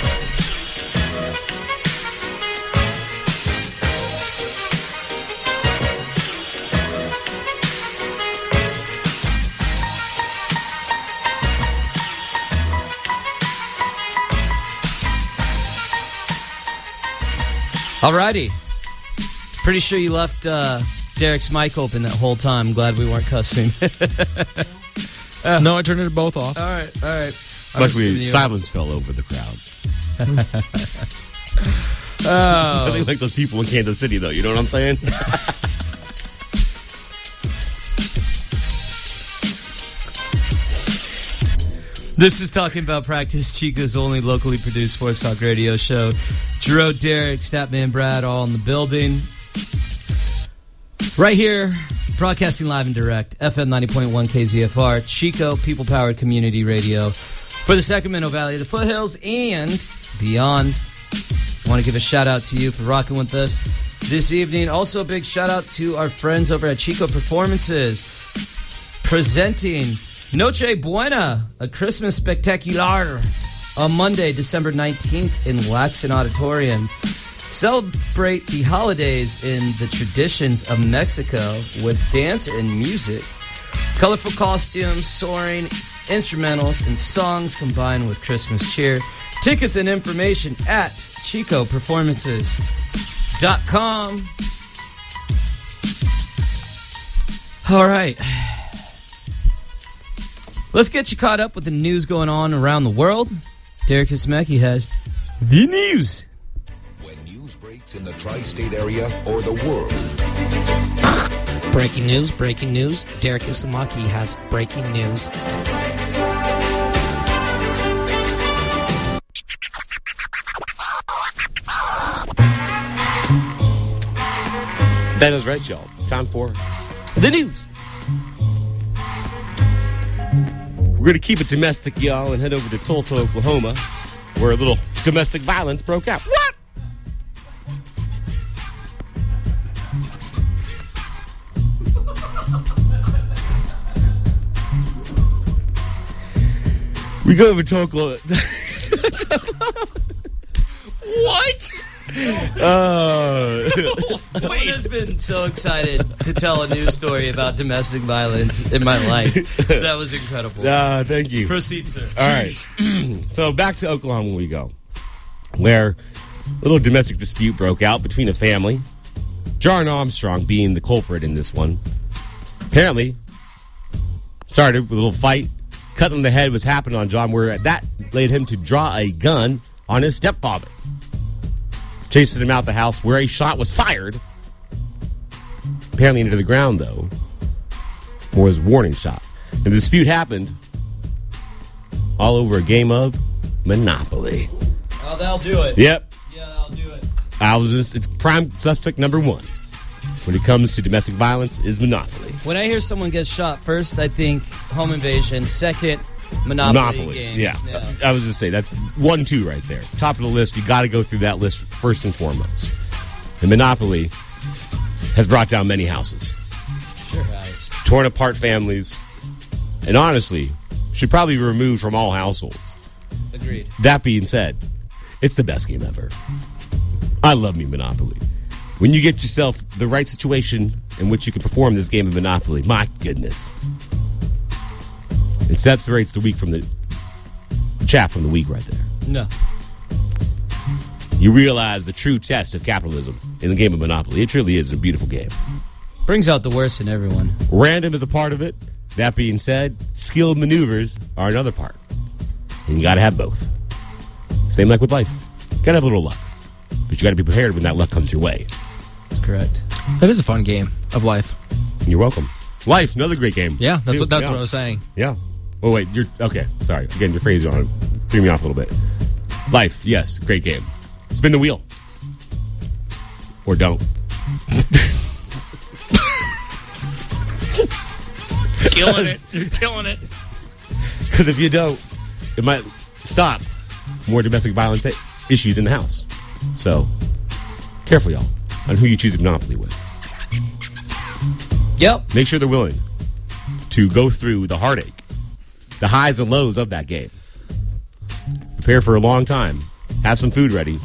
S2: Alrighty. Pretty sure you left uh, Derek's mic open that whole time. Glad we weren't cussing.
S4: No, I turned it both off.
S2: all right, all right. I'm just
S1: Luckily,
S2: giving you-
S1: silence fell over the crowd.
S2: Oh.
S1: I think like those people in Kansas City, though. You know what I'm saying?
S2: This is Talking About Practice, Chico's only locally produced sports talk radio show. Jerome, Derek, Statman Brad, all in the building. Right here, broadcasting live and direct, F M ninety point one K Z F R, Chico, people-powered community radio for the Sacramento Valley, the foothills, and beyond. I want to give a shout-out to you for rocking with us this evening. Also, a big shout-out to our friends over at Chico Performances, presenting Noche Buena, a Christmas spectacular, on Monday, December nineteenth in Laxon Auditorium. Celebrate the holidays in the traditions of Mexico with dance and music, colorful costumes, soaring instrumentals, and songs combined with Christmas cheer. Tickets and information at chico performances dot com. All right. Let's get you caught up with the news going on around the world. Derek Ismecki has the news.
S6: When news breaks in the tri-state area or the world,
S7: Breaking news, breaking news. Derek Ismecki has breaking news.
S1: That is right, y'all. Time for the news. We're going to keep it domestic, y'all, and head over to Tulsa, Oklahoma, where a little domestic violence broke out. What? We go over to Oklahoma.
S2: What?
S1: Uh,
S2: Wayne has been so excited to tell a news story about domestic violence in my life. That was incredible.
S1: uh, thank you.
S2: Proceed, sir.
S1: All right. So back to Oklahoma we go, where a little domestic dispute broke out between a family. Jaron Armstrong being the culprit in this one. Apparently, started with a little fight. Cut on the head was happening on John, where that led him to draw a gun on his stepfather. Chasing him out the house where a shot was fired. apparently into the ground, though, was a warning shot. And the dispute happened all over a game of Monopoly.
S2: Oh, they'll do it.
S1: Yep.
S2: Yeah, they'll do it.
S1: I was just, it's prime suspect number one when it comes to domestic violence is Monopoly.
S2: When I hear someone gets shot, first I think home invasion. Second, Monopoly,
S1: Monopoly,
S2: game.
S1: yeah. I was just saying, that's one, two right there. Top of the list, you got to go through that list first and foremost. And Monopoly has brought down many houses.
S2: Sure has.
S1: Torn apart families, and honestly, should probably be removed from all households.
S2: Agreed.
S1: That being said, it's the best game ever. I love me Monopoly. When you get yourself the right situation in which you can perform this game of Monopoly, my goodness. It separates the wheat from the chaff from the wheat right there.
S2: No.
S1: You realize the true test of capitalism in the game of Monopoly. It truly is a beautiful game.
S2: Brings out the worst in everyone.
S1: Random is a part of it. That being said, skilled maneuvers are another part. And you got to have both. Same like with life. Got to have a little luck. But you got to be prepared when that luck comes your way.
S2: That's correct.
S4: That is a fun game of life.
S1: You're welcome. Life, another great game.
S4: Yeah, that's
S1: too.
S4: what that's
S1: yeah.
S4: what I was saying.
S1: Yeah. Oh, wait. You're okay. Sorry. Again, your phrase on threw me off a little bit. Life, yes, great game. Spin the wheel. Or don't.
S4: Killing it. You're killing it.
S1: Because if you don't, it might stop more domestic violence issues in the house. So, careful, y'all, on who you choose a Monopoly with.
S2: Yep.
S1: Make sure they're willing to go through the heartache, the highs and lows of that game. Prepare for a long time. Have some food ready.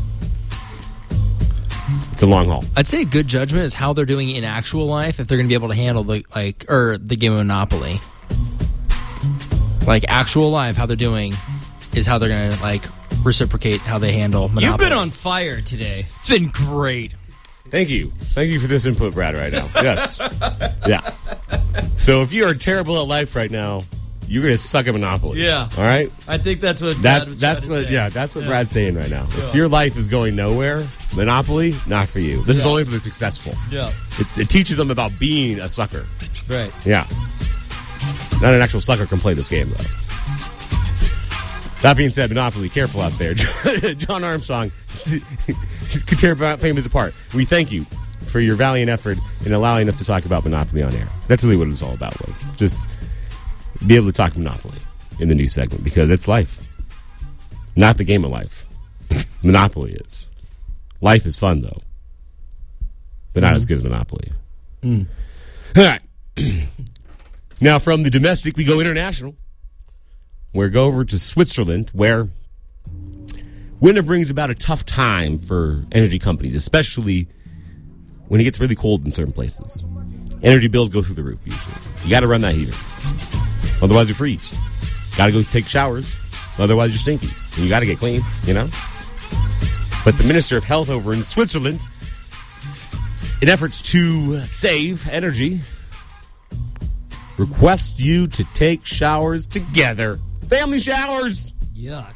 S1: It's a long haul.
S4: I'd say a good judgment is how they're doing in actual life, if they're going to be able to handle the like or the game of Monopoly. Like actual life, how they're doing is how they're going to like reciprocate how they handle Monopoly.
S2: You've been on fire today.
S4: It's been great.
S1: Thank you. Thank you for this input, Brad, right now. Yes. Yeah. So if you are terrible at life right now, you're going to suck at Monopoly.
S2: Yeah.
S1: All right?
S2: I think that's what Brad
S1: That's
S2: was
S1: that's
S2: trying
S1: what
S2: to say.
S1: yeah, that's what
S2: Yeah.
S1: Brad's saying right now.
S2: Yeah.
S1: If your life is going nowhere, Monopoly, not for you. This is
S2: Yeah.
S1: only for the successful.
S2: Yeah.
S1: It's, it teaches them about being a sucker.
S2: Right.
S1: Yeah. Not an actual sucker can play this game, though. That being said, Monopoly, careful out there. John Armstrong could tear families apart. We thank you for your valiant effort in allowing us to talk about Monopoly on air. That's really what it was all about, was just be able to talk Monopoly in the new segment, because it's life. Not the game of life. Monopoly is. Life is fun, though. But not mm. as good as Monopoly.
S2: Mm.
S1: All right. Now, from the domestic, we go international. We go over to Switzerland, where winter brings about a tough time for energy companies, especially when it gets really cold in certain places. Energy bills go through the roof, usually. You got to run that heater. Otherwise, you freeze. Got to go take showers. Otherwise, you're stinky. And you got to get clean, you know? But the Minister of Health over in Switzerland, in efforts to save energy, requests you to take showers together. Family showers.
S2: Yuck.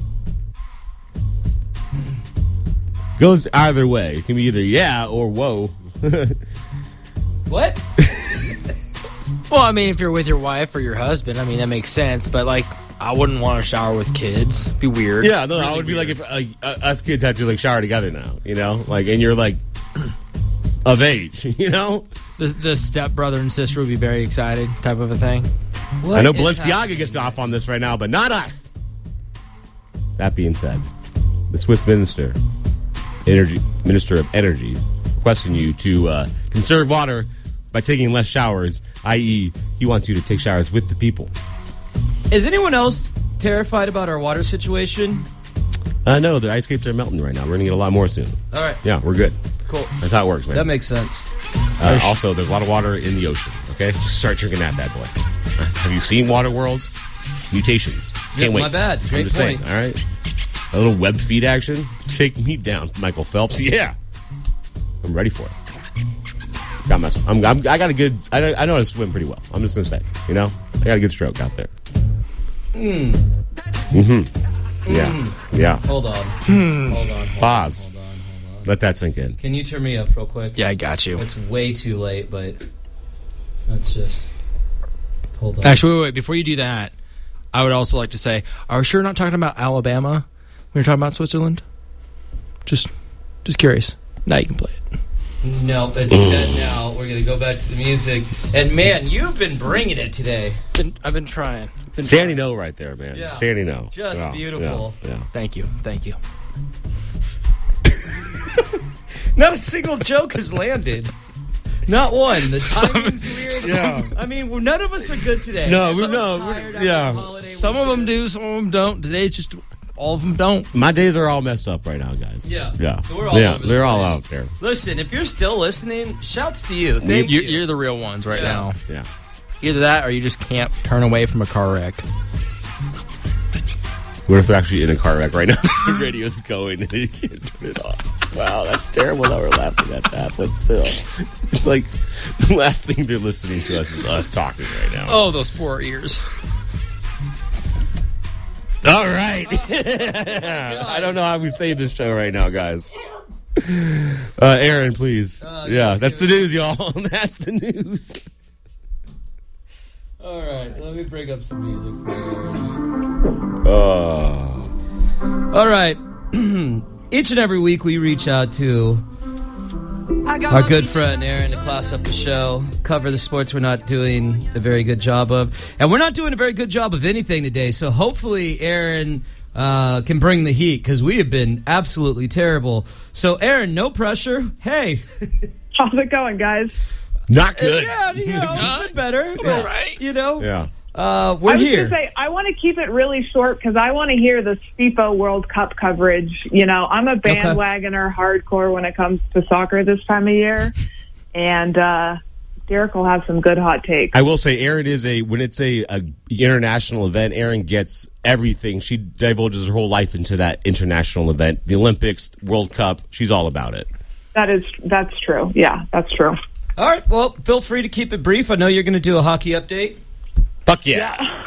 S1: Goes either way. It can be either yeah or whoa.
S2: What?
S4: Well, I mean, if you're with your wife or your husband, I mean, that makes sense. But, like, I wouldn't want to shower with kids. It'd be weird.
S1: Yeah, no,
S4: really
S1: I would be
S4: weird.
S1: like if like, uh, us kids had to like shower together now, you know, like, and you're like of age, you know.
S4: The, the step brother and sister would be very excited, type of a thing.
S2: What
S1: I know
S2: is
S1: Balenciaga
S2: happening?
S1: gets off on this right now, but not us. That being said, the Swiss minister, energy minister of energy, requesting you to uh, conserve water by taking less showers, that is, he wants you to take showers with the people.
S2: Is anyone else terrified about our water situation?
S1: Uh, no, the ice capes are melting right now. We're going to get a lot more soon.
S2: All right.
S1: Yeah, we're good.
S2: Cool.
S1: That's how it works, man.
S2: That makes sense.
S1: Uh, also, there's a lot of water in the ocean, okay? Just start drinking that bad boy. Uh, have you seen Water Worlds? Mutations. Can't
S2: Yeah,
S1: wait.
S2: my bad. Great
S1: I'm just
S2: point.
S1: saying, all right? A little web feed action. Take me down, Michael Phelps. Yeah. I'm ready for it. Got my, I'm, I'm, I got a good, I, I know how to swim pretty well. I'm just going to say, you know? I got a good stroke out there.
S2: Mm.
S1: Mm-hmm. Yeah. Yeah.
S2: Hold on. Hold on. Hold
S1: Pause.
S2: On, hold on. Hold on.
S1: Let that sink in.
S2: Can you turn me up real quick?
S4: Yeah, I got you.
S2: It's way too late, but let's just hold on.
S4: Actually, wait, wait. Before you do that, I would also like to say, are we sure not talking about Alabama when you're talking about Switzerland? Just, just curious. Now you can play it.
S2: No, it's dead now. We're going to go back to the music. And, man, you've been bringing it today.
S4: Been, I've been trying. Been
S1: Sandy no right there, man.
S2: Yeah.
S1: Sandy no.
S2: Just
S1: yeah.
S2: beautiful.
S1: Yeah. yeah.
S4: Thank you. Thank you.
S2: Not a single joke has landed. Not one. The timing's weird.
S1: Yeah.
S2: I mean, well, none of us are good today.
S1: No, we-
S2: Some
S1: no,
S2: of us tired
S1: we-
S2: after
S1: yeah.
S2: the holiday
S4: Some of them
S2: weekend.
S4: do, some of them don't. Today, it's just all of them don't.
S1: My days are all messed up right now, guys.
S2: Yeah.
S1: Yeah.
S2: We're all
S1: yeah.
S2: over the
S1: They're all
S2: place.
S1: out there.
S2: Listen, if you're still listening, shouts to you. Thank
S4: You,
S2: you.
S4: you're the real ones right
S2: Yeah.
S4: now.
S1: Yeah.
S4: Either that or you just can't turn away from a car wreck.
S1: What if they're actually in a car wreck right now? The radio's going and you can't turn it off. Wow, that's terrible that we're laughing at that, but still. It's like, the last thing they're listening to us is us talking right now.
S4: Oh, those poor ears.
S1: All right. I don't know how we save this show right now, guys. Uh, Aaron, please.
S2: Uh,
S1: yeah,
S2: yes,
S1: that's the
S2: give
S1: news, y'all. That's the news.
S2: All right, let me bring up some music for you.
S1: Uh,
S2: All right. Each and every week we reach out to our good friend Aaron to class up the show, cover the sports we're not doing a very good job of. And we're not doing a very good job of anything today, so hopefully Aaron uh, can bring the heat, because we have been absolutely terrible. So, Aaron, no pressure. Hey.
S8: How's it going, guys?
S1: not good.
S2: Yeah, you know, it's been better.
S4: All right.
S2: You know?
S1: Yeah.
S2: Uh, we're
S8: I was
S2: here.
S8: gonna say I want to keep it really short because I want to hear the FIFA World Cup coverage. You know, I'm a bandwagoner, hardcore when it comes to soccer this time of year, and uh, Derek will have some good hot takes.
S1: I will say, Aaron is a when it's a, a international event. Aaron gets everything. She divulges her whole life into that international event, the Olympics, World Cup. She's all about it.
S8: That is that's true. Yeah, that's true.
S2: All right, well, feel free to keep it brief. I know you're going to do a hockey update.
S1: Fuck yeah.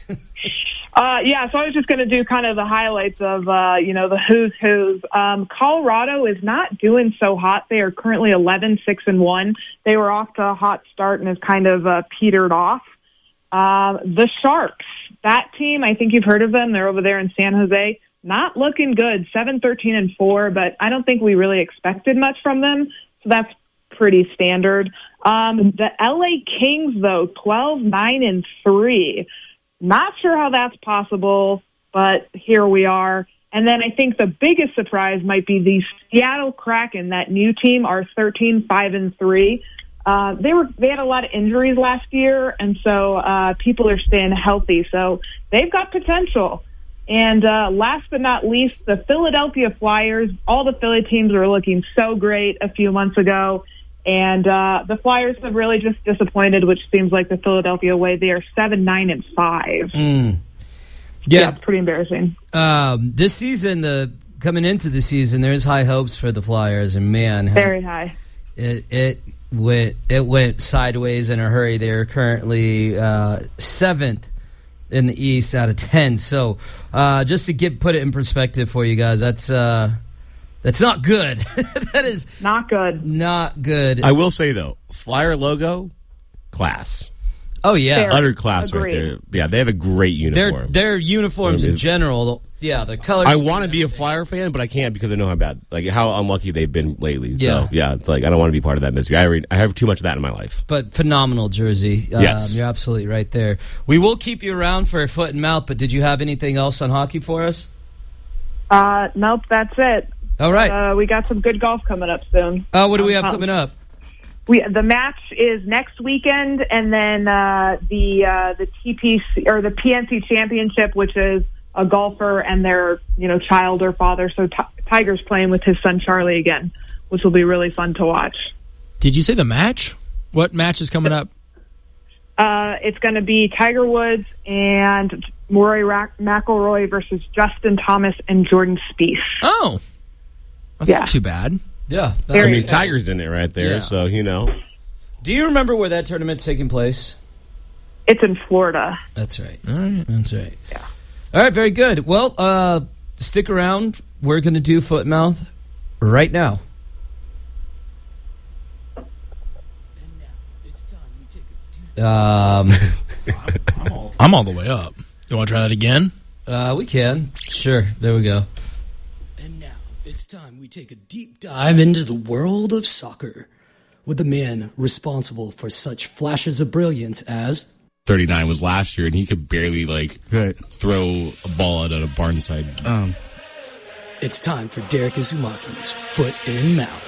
S8: Uh, yeah, so I was just going to do kind of the highlights of, uh, you know, the who's who's. Um, Colorado is not doing so hot. They are currently eleven six and one. They were off to a hot start and has kind of uh, petered off. Uh, the Sharks, that team, I think you've heard of them. They're over there in San Jose. Not looking good, seven thirteen and four, but I don't think we really expected much from them, so that's pretty standard. Um, the L A Kings, though, twelve nine and three. Not sure how that's possible, but here we are. And then I think the biggest surprise might be the Seattle Kraken, that new team, are thirteen five and three. Uh, they were they had a lot of injuries last year, and so uh, people are staying healthy. So they've got potential. And uh, last but not least, the Philadelphia Flyers. All the Philly teams were looking so great a few months ago. And uh, the Flyers have really just disappointed, which seems like the Philadelphia way. They are seven nine and five.
S2: Mm.
S8: Yeah,
S2: Yeah.
S8: it's pretty embarrassing.
S2: Um, this season, the coming into the season, there's high hopes for the Flyers, and man,
S8: Very high.
S2: it it went it went sideways in a hurry. They're currently uh, seventh in the East out of ten. So, uh, just to get put it in perspective for you guys, that's uh, that's not good. That is
S8: Not good.
S2: not good.
S1: I will say, though, Flyer logo, class.
S2: oh yeah,
S8: Fair.
S1: Utter class right
S8: Agreed.
S1: there. Yeah, they have a great
S2: their
S1: uniform.
S2: their uniforms in
S1: It is-
S2: general. Yeah, the colors.
S1: I want to be a Flyer fan, but I can't because I know how bad, like how unlucky they've been lately.
S2: Yeah.
S1: So yeah, it's like I don't want to be part of that misery. I read, I have too much of that in my life.
S2: But phenomenal jersey. Um,
S1: Yes.
S2: You're absolutely right there. We will keep you around for foot and mouth, but did you have anything else on hockey for us?
S8: Uh, nope, that's it.
S2: All right.
S8: Uh, we got some good golf coming up soon.
S2: Uh, what do we have
S8: Um,
S2: coming up?
S8: We the match is next weekend, and then uh, the uh, the T P C or the P N C Championship, which is a golfer and their you know child or father. So T- Tiger's playing with his son Charlie again, which will be really fun to watch.
S4: Did you say the match? What match is coming up?
S8: Uh, it's going to be Tiger Woods and Rory Rack- McIlroy versus Justin Thomas and Jordan Spieth.
S4: Oh, that's
S8: Yeah.
S4: not too bad.
S2: Yeah.
S1: I
S8: Very-
S1: mean, Tiger's in it right there,
S2: Yeah.
S1: so you know.
S2: Do you remember where that tournament's taking place?
S8: It's in Florida.
S2: That's right.
S4: All right.
S2: That's right. Yeah. All right, very good. Well, uh, stick around. We're going to do foot and mouth right now. Um,
S4: I'm all the way up. You want to try that again?
S2: uh, we can. Sure. There we go.
S9: And now it's time we take a deep dive into the world of soccer with the man responsible for such flashes of brilliance as
S1: thirty-nine was last year, and he could barely like
S10: Right.
S1: throw a ball out of a barnside.
S10: Um,
S9: it's time for Derek Izumaki's Foot in Mouth.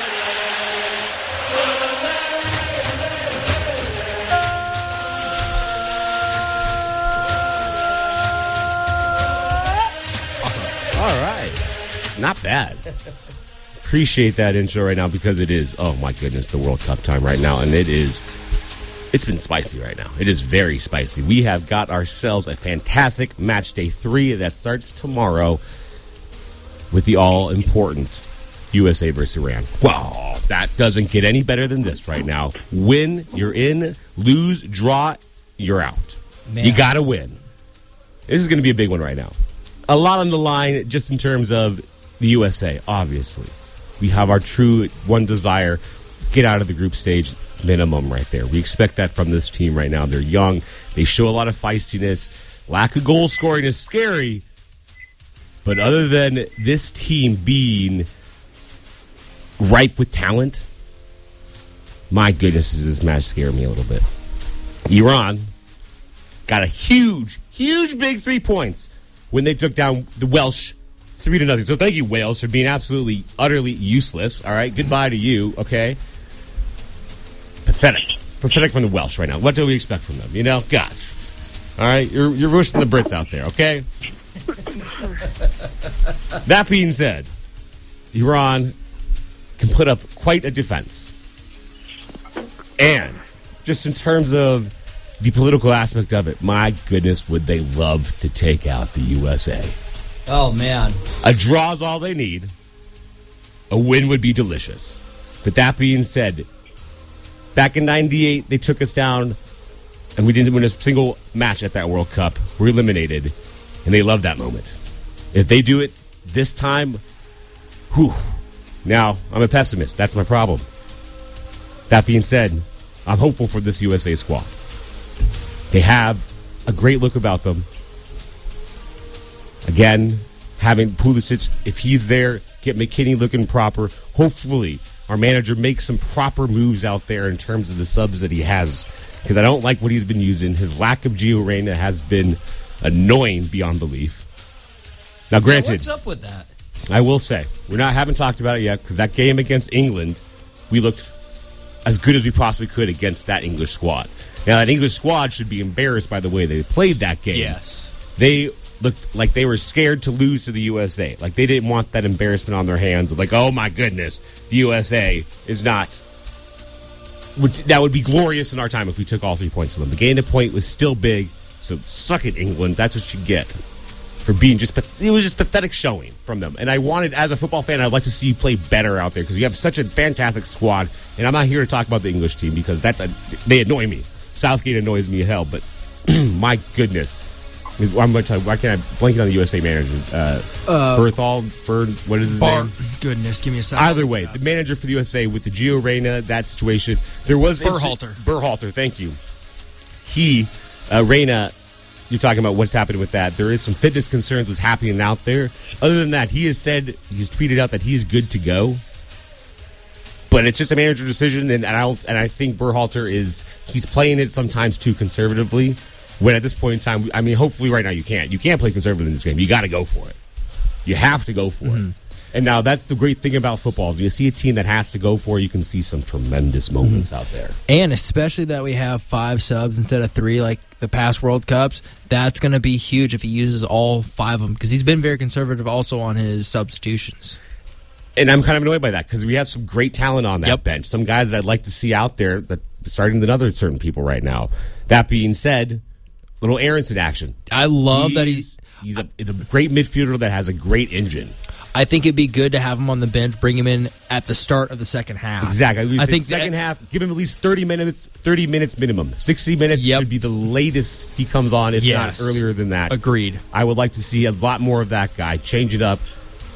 S1: All right. Not bad. Appreciate that intro right now because it is, oh my goodness, the World Cup time right now. And it is, it's been spicy right now. It is very spicy. We have got ourselves a fantastic match day three that starts tomorrow with the all-important U S A versus Iran. Wow, that doesn't get any better than this right now. Win, you're in. Lose, draw, you're out.
S2: Man.
S1: You got to win. This is going to be a big one right now. A lot on the line just in terms of the U S A, obviously. We have our true one desire, get out of the group stage minimum right there. We expect that from this team right now. They're young. They show a lot of feistiness. Lack of goal scoring is scary. But other than this team being ripe with talent, my goodness, does this match scare me a little bit. Iran got a huge, huge big three points when they took down the Welsh three to nothing. So thank you, Wales, for being absolutely, utterly useless. All right, goodbye to you. Okay, pathetic, pathetic from the Welsh right now. What do we expect from them? You know, gosh. All right, you're you're roasting the Brits out there. Okay. That being said, Iran can put up quite a defense, and just in terms of the political aspect of it, my goodness, would they love to take out the U S A.
S2: Oh, man.
S1: A draw is all they need. A win would be delicious. But that being said, back in ninety-eight, they took us down, and we didn't win a single match at that World Cup. We're eliminated, and they love that moment. If they do it this time, whew. Now, I'm a pessimist. That's my problem. That being said, I'm hopeful for this U S A squad. They have a great look about them. Again, having Pulisic, if he's there, get McKinney looking proper. Hopefully, our manager makes some proper moves out there in terms of the subs that he has. Because I don't like what he's been using. His lack of Gio Reyna has been annoying beyond belief. Now, granted,
S2: Yeah, what's up with that?
S1: I will say, we not haven't talked about it yet because that game against England, we looked as good as we possibly could against that English squad. Now, that English squad should be embarrassed by the way they played that game.
S4: Yes.
S1: They looked like they were scared to lose to the U S A. Like, they didn't want that embarrassment on their hands. Like, oh, my goodness, the U S A is not... Which, that would be glorious in our time if we took all three points to them. The gain of point was still big, so suck it, England. That's what you get for being just... It was just pathetic showing from them. And I wanted, as a football fan, I'd like to see you play better out there because you have such a fantastic squad. And I'm not here to talk about the English team because that's a, they annoy me. Southgate annoys me as hell, but my goodness. I'm going to tell you, why can't I blank on the U S A manager? Uh,
S4: Uh,
S1: Berthal, Bird, what is his
S4: Bar-
S1: name?
S4: Goodness, give me a second.
S1: Either way, the manager for the U S A with the Gio Reyna, that situation, there was...
S4: Berhalter.
S1: Berhalter, thank you. He, uh, Reyna, you're talking about what's happening with that. There is some fitness concerns what's happening out there. Other than that, he has said, he's tweeted out that he's good to go. But it's just a manager decision, and, and, I, don't, and I think Berhalter is, he's playing it sometimes too conservatively. When at this point in time, I mean, hopefully right now you can't. You can't play conservative in this game. You got to go for it. You have to go for mm-hmm. it. And now that's the great thing about football. If you see a team that has to go for it, you can see some tremendous moments mm-hmm. out there.
S4: And especially that we have five subs instead of three like the past World Cups, that's going to be huge if he uses all five of them because he's been very conservative also on his substitutions.
S1: And I'm kind of annoyed by that because we have some great talent on that
S4: yep.
S1: bench. Some guys that I'd like to see out there that starting than other certain people right now. That being said, little Aronson action.
S4: I love
S1: he's,
S4: that he's...
S1: He's a, it's a great midfielder that has a great engine.
S4: I think it'd be good to have him on the bench, bring him in at the start of the second half.
S1: Exactly. I,
S4: I think
S1: second
S4: that,
S1: half, give him at least thirty minutes, thirty minutes minimum. sixty minutes
S4: yep.
S1: should be the latest he comes on, if
S4: yes.
S1: not earlier than that.
S4: Agreed.
S1: I would like to see a lot more of that guy. Change it up.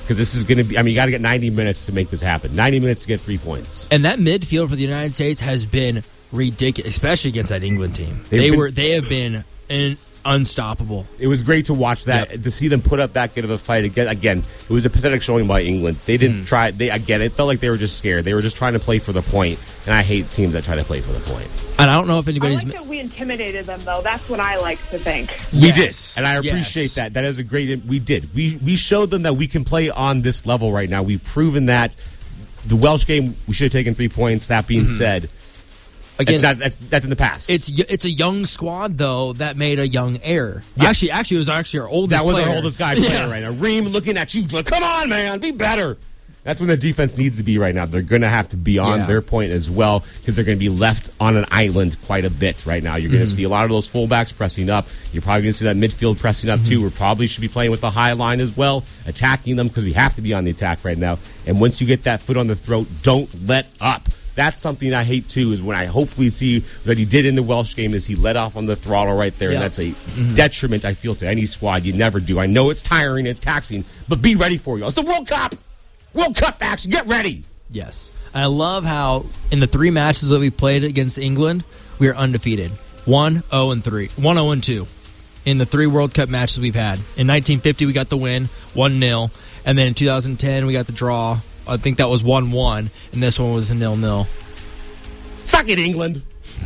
S1: because this is going to be, I mean, you got to get ninety minutes to make this happen. ninety minutes to get three points.
S4: And that midfield for the United States has been ridiculous, especially against that England team.
S1: They've
S4: they
S1: been,
S4: were they have been an unstoppable.
S1: It was great to watch that, yep. to see them put up that good of a fight again. Again, it was a pathetic showing by England. They didn't mm. try. They again, it felt like they were just scared. They were just trying to play for the point, and I hate teams that try to play for the point.
S4: And I don't know if anybody's.
S8: I like that we intimidated them, though. That's what I like to think.
S1: We
S4: yes.
S1: did, and I appreciate
S4: yes.
S1: that. That is a great. We did. We we showed them that we can play on this level right now. We've proven that. The Welsh game, we should have taken three points. That being mm-hmm. said. Again, not, that's, that's in the past.
S4: It's it's a young squad though that made a young error.
S1: Yes.
S4: Actually, actually, it was actually our oldest.
S1: That was
S4: player.
S1: our oldest guy player
S4: yeah.
S1: right now. Reem looking at you, like, come on, man, be better. That's when the defense needs to be right now. They're going to have to be on
S4: yeah.
S1: their point as well because they're going to be left on an island quite a bit right now. You're going to mm-hmm. see a lot of those fullbacks pressing up. You're probably going to see that midfield pressing up mm-hmm. too. We probably should be playing with the high line as well, attacking them because we have to be on the attack right now. And once you get that foot on the throat, don't let up. That's something I hate, too, is when I hopefully see that he did in the Welsh game is he let off on the throttle right there, yeah. and that's a mm-hmm. detriment, I feel, to any squad. You never do. I know it's tiring, it's taxing, but be ready for you. It's the World Cup! World Cup action, get ready!
S4: Yes. And I love how in the three matches that we played against England, we are undefeated. one oh and three. one oh and two in the three World Cup matches we've had. In nineteen fifty, we got the win, one nil. And then in two thousand ten, we got the draw. I think that was one one, and this one was a nil nil.
S1: Suck it, England.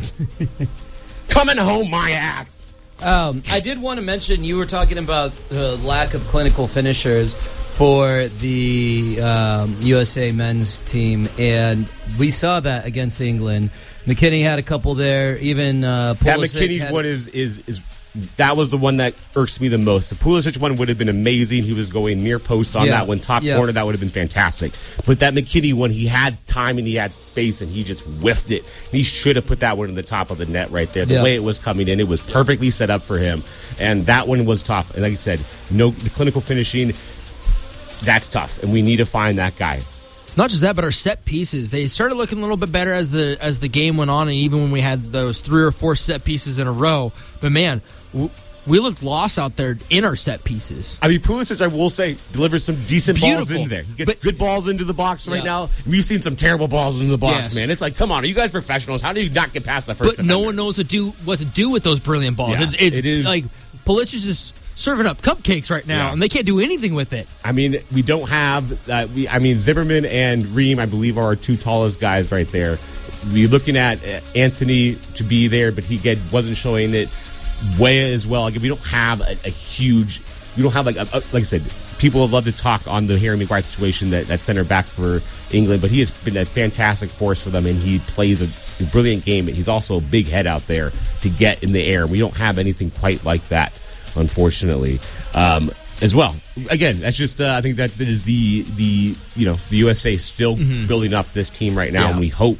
S1: Coming home my ass.
S2: Um, I did want to mention, you were talking about the lack of clinical finishers for the um, U S A men's team, and we saw that against England. McKinney had a couple there. Even uh, Pulisic
S1: that McKinney's
S2: had,
S1: one is is is. That was the one that irks me the most. The Pulisic one would have been amazing. He was going near post on
S2: yeah,
S1: that one, top
S2: yeah.
S1: corner. That would have been fantastic. But that McKinney one, he had time and he had space, and he just whiffed it. He should have put that one in the top of the net right there. The
S2: yeah.
S1: way it was coming in, it was perfectly set up for him. And that one was tough. And like I said, no, the clinical finishing, that's tough. And we need to find that guy.
S4: Not just that, but our set pieces. They started looking a little bit better as the as the game went on, and even when we had those three or four set pieces in a row. But man, w- we looked lost out there in our set pieces.
S1: I mean, Pulisic, I will say, delivers some decent
S4: Beautiful.
S1: balls in there. He gets
S4: but,
S1: good balls into the box right
S2: yeah.
S1: now. We've seen some terrible balls into the box,
S4: yes.
S1: man. It's like, come on, are you guys professionals? How do you not get past the first
S4: But defender? No one knows to do what to do with those brilliant balls.
S1: Yeah,
S4: it's it's
S1: it is.
S4: like Pulisic is serving up cupcakes right now,
S1: yeah.
S4: and they can't do anything with it.
S1: I mean, we don't have. Uh, we, I mean, Zimmerman and Reem, I believe, are our two tallest guys right there. We're looking at uh, Anthony to be there, but he get, wasn't showing it. Weah as well. Like, we don't have a, a huge. We don't have like a, a, like I said. People would love to talk on the Harry Maguire situation that, that center back for England, but he has been a fantastic force for them, and he plays a, a brilliant game. He's also a big head out there to get in the air. We don't have anything quite like that, unfortunately, um, as well. Again, that's just uh, I think that is the the you know the U S A still mm-hmm. building up this team right now,
S4: yeah.
S1: and we hope.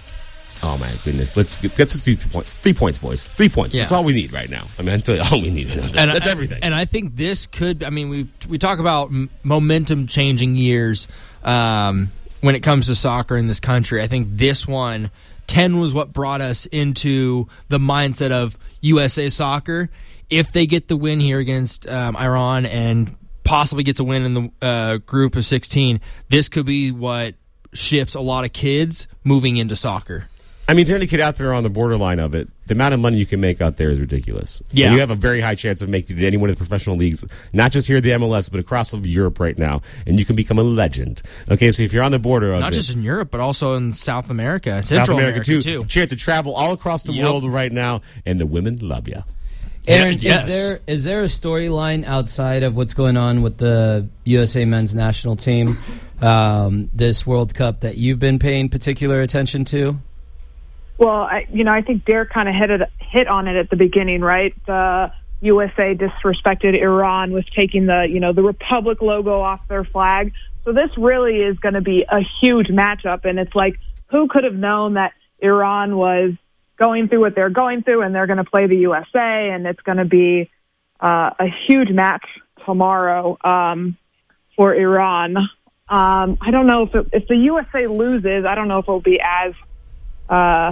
S1: Oh my goodness! Let's get, let's just do three, point, three points, boys. Three points. Yeah. That's all we need right now. I mean, that's all we need. That's,
S4: and,
S1: that's
S4: and,
S1: everything.
S4: And I think this could. I mean, we we talk about m- momentum changing years um, when it comes to soccer in this country. I think this one, ten was what brought us into the mindset of U S A soccer. If they get the win here against um, Iran and possibly get to win in the uh, group of sixteen, this could be what shifts a lot of kids moving into soccer.
S1: I mean, to any kid out there on the borderline of it, the amount of money you can make out there is ridiculous.
S4: Yeah.
S1: And you have a very high chance of making it to any one of the professional leagues, not just here at the M L S, but across Europe right now, and you can become a legend. Okay, so if you're on the border of
S4: Not
S1: it,
S4: just in Europe, but also in South America,
S1: South
S4: Central
S1: America,
S4: America,
S1: too.
S4: too.
S1: Chance to travel all across the
S4: Yep.
S1: world right now, and the women love you.
S2: Aaron,
S4: Yes.
S2: is there is there a storyline outside of what's going on with the U S A men's national team, um, this World Cup, that you've been paying particular attention to?
S8: Well, I, you know, I think Derek kind of hit it, hit on it at the beginning, right? The U S A disrespected Iran with taking the, you know, the Republic logo off their flag. So this really is going to be a huge matchup, and it's like, who could have known that Iran was going through what they're going through, and they're going to play the U S A, and it's going to be uh, a huge match tomorrow um, for Iran. Um, I don't know if it, if the U S A loses, I don't know if it'll be as uh,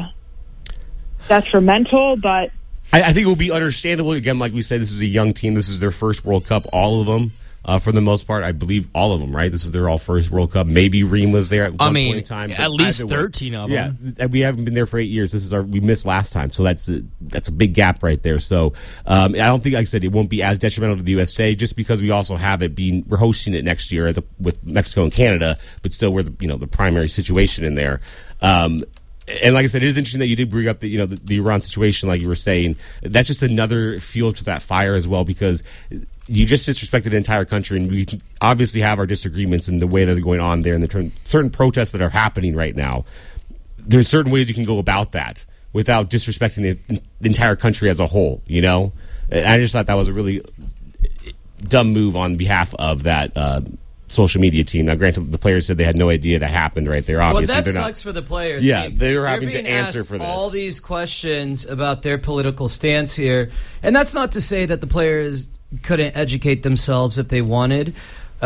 S8: detrimental, but
S1: I, I think it will be understandable. Again, like we said, this is a young team. This is their first World Cup, all of them. uh, for the most part. I believe all of them, right? This is their all first World Cup. Maybe Reem was there at one
S4: I mean,
S1: point in time.
S4: at least
S1: either way-
S4: thirteen of
S1: Yeah,
S4: them.
S1: and we haven't been there for eight years. This is our we missed last time, so that's a, that's a big gap right there. So um, I don't think, like I said, it won't be as detrimental to the U S A just because we also have it being we're hosting it next year as a, with Mexico and Canada, but still we're the you know the primary situation in there. Um, And like I said, it is interesting that you did bring up the you know the, the Iran situation, like you were saying. That's just another fuel to that fire as well, because you just disrespected the entire country, and we obviously have our disagreements in the way that are going on there, and the turn, certain protests that are happening right now. There's certain ways you can go about that without disrespecting the, the entire country as a whole. You know, and I just thought that was a really dumb move on behalf of that. Uh, social media team. Now, granted, the players said they had no idea that happened right there. Obviously,
S2: well, that
S1: they're
S2: sucks
S1: not,
S2: for the players.
S1: Yeah,
S2: I mean,
S1: they were
S2: they're
S1: having to
S2: being
S1: answer
S2: asked
S1: for this.
S2: all these questions about their political stance here, and that's not to say that the players couldn't educate themselves if they wanted.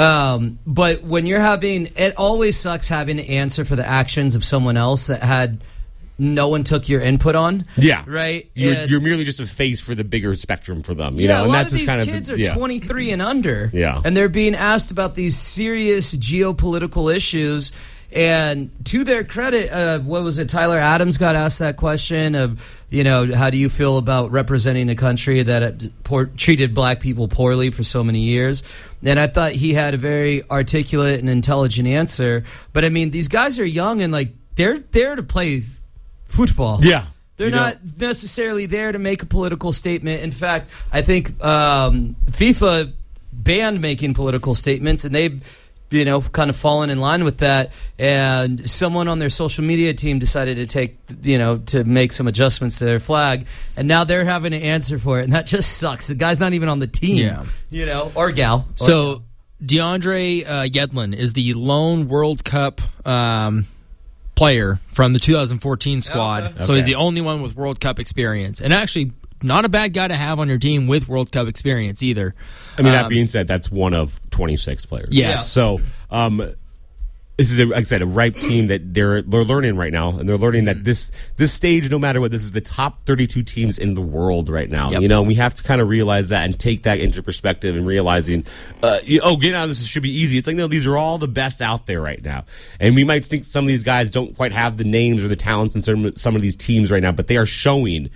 S2: Um, but when you're having, it always sucks having to answer for the actions of someone else that had no one took your input on.
S1: Yeah,
S2: right.
S1: You're,
S2: And-
S1: you're merely just a face for the bigger spectrum for them. You
S2: yeah,
S1: know,
S2: a
S1: and
S2: lot
S1: that's
S2: of
S1: just
S2: these
S1: kind
S2: kids
S1: of
S2: are
S1: yeah.
S2: twenty-three and under.
S1: Yeah.
S2: And they're being asked about these serious geopolitical issues. And to their credit, uh, what was it? Tyler Adams got asked that question of, you know, how do you feel about representing a country that had poor, treated black people poorly for so many years? And I thought he had a very articulate and intelligent answer. But I mean, these guys are young and like they're there to play football.
S1: Yeah.
S2: They're
S1: You
S2: not
S1: know.
S2: necessarily there to make a political statement. In fact, I think um, FIFA banned making political statements, and they've, you know, kind of fallen in line with that. And someone on their social media team decided to take, you know, to make some adjustments to their flag, and now they're having to answer for it, and that just sucks. The guy's not even on the team,
S4: Yeah.
S2: you know, or gal. Or
S4: So DeAndre uh, Yedlin is the lone World Cup um, player from the two thousand fourteen squad.
S2: Okay.
S4: So he's
S1: Okay.
S4: the only one with World Cup experience. And actually, not a bad guy to have on your team with World Cup experience either.
S1: I mean, that
S4: Um,
S1: being said, that's one of twenty-six players.
S4: Yes.
S1: So, um, this is, a, like I said, a ripe team that they're they're learning right now, and they're learning that this this stage, no matter what, this is the top thirty-two teams in the world right now.
S4: Yep.
S1: You know, we have to kind of realize that and take that into perspective, and realizing, uh, you, oh, getting out of this should be easy. It's like, no, these are all the best out there right now, and we might think some of these guys don't quite have the names or the talents in some some of these teams right now, but they are showing.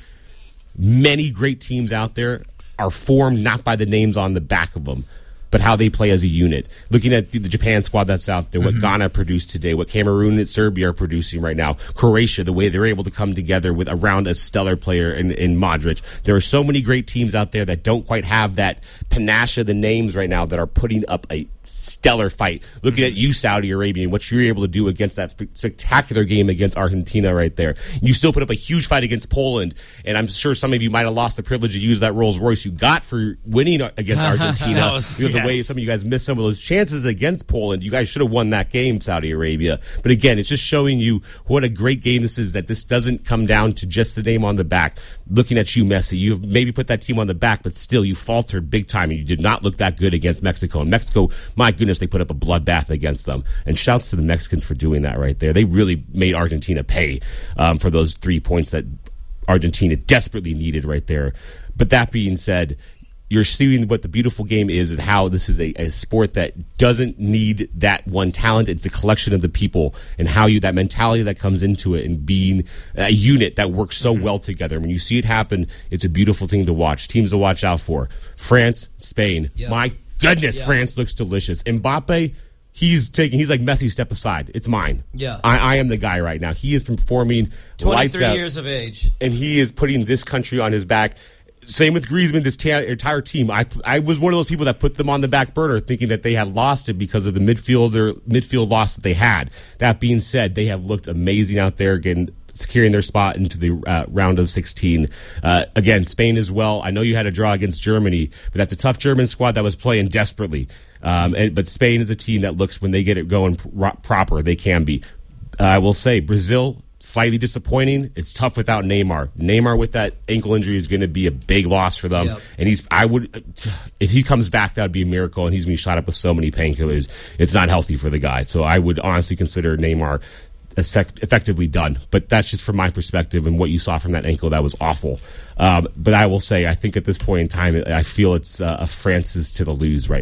S1: Many great teams out there are formed not by the names on the back of them, but how they play as a unit. Looking at the Japan squad that's out there, what
S4: Mm-hmm.
S1: Ghana produced today, what Cameroon and Serbia are producing right now, Croatia, the way they're able to come together with around a stellar player in, in Modric. There are so many great teams out there that don't quite have that panache of the names right now that are putting up a stellar fight. Looking at you, Saudi Arabia, and what you were able to do against that spectacular game against Argentina right there. You still put up a huge fight against Poland, and I'm sure some of you might have lost the privilege to use that Rolls Royce you got for winning against Argentina.
S4: That was-
S1: You know, the way
S4: yes.
S1: some of you guys missed some of those chances against Poland. You guys should have won that game, Saudi Arabia. But again, it's just showing you what a great game this is, that this doesn't come down to just the name on the back. Looking at you, Messi, you've maybe put that team on the back, but still you faltered big time, and you did not look that good against Mexico. And Mexico, my goodness, they put up a bloodbath against them. And shouts to the Mexicans for doing that right there. They really made Argentina pay um, for those three points that Argentina desperately needed right there. But that being said, you're seeing what the beautiful game is, and how this is a, a sport that doesn't need that one talent. It's a collection of the people, and how you, that mentality that comes into it, and being a unit that works so well together. When you see it happen, it's a beautiful thing to watch. Teams to watch out for. France, Spain.
S2: Yeah.
S1: My goodness,
S2: Yeah.
S1: France looks delicious. Mbappe, he's taking, he's like, Messi, step aside. It's mine.
S2: Yeah.
S1: I, I am the guy right now. He is performing lights
S2: twenty-three
S1: out,
S2: years of age.
S1: and he is putting this country on his back. Same with Griezmann, this ta- entire team. I I was one of those people that put them on the back burner, thinking that they had lost it because of the midfielder midfield loss that they had. That being said, they have looked amazing out there, again, securing their spot into the uh, round of sixteen. Uh, again, Spain as well. I know you had a draw against Germany, but that's a tough German squad that was playing desperately. Um, and, but Spain is a team that looks, when they get it going pro- proper, they can be. Uh, I will say, Brazil, slightly disappointing. It's tough without Neymar. Neymar with that ankle injury is going to be a big loss for them.
S2: Yep.
S1: And he's, I would, if he comes back, that would be a miracle. And he's going to be shot up with so many painkillers. It's not healthy for the guy. So I would honestly consider Neymar effect- effectively done. But that's just from my perspective, and what you saw from that ankle, that was awful. Um, but I will say, I think at this point in time, I feel it's uh, France's to the lose right now.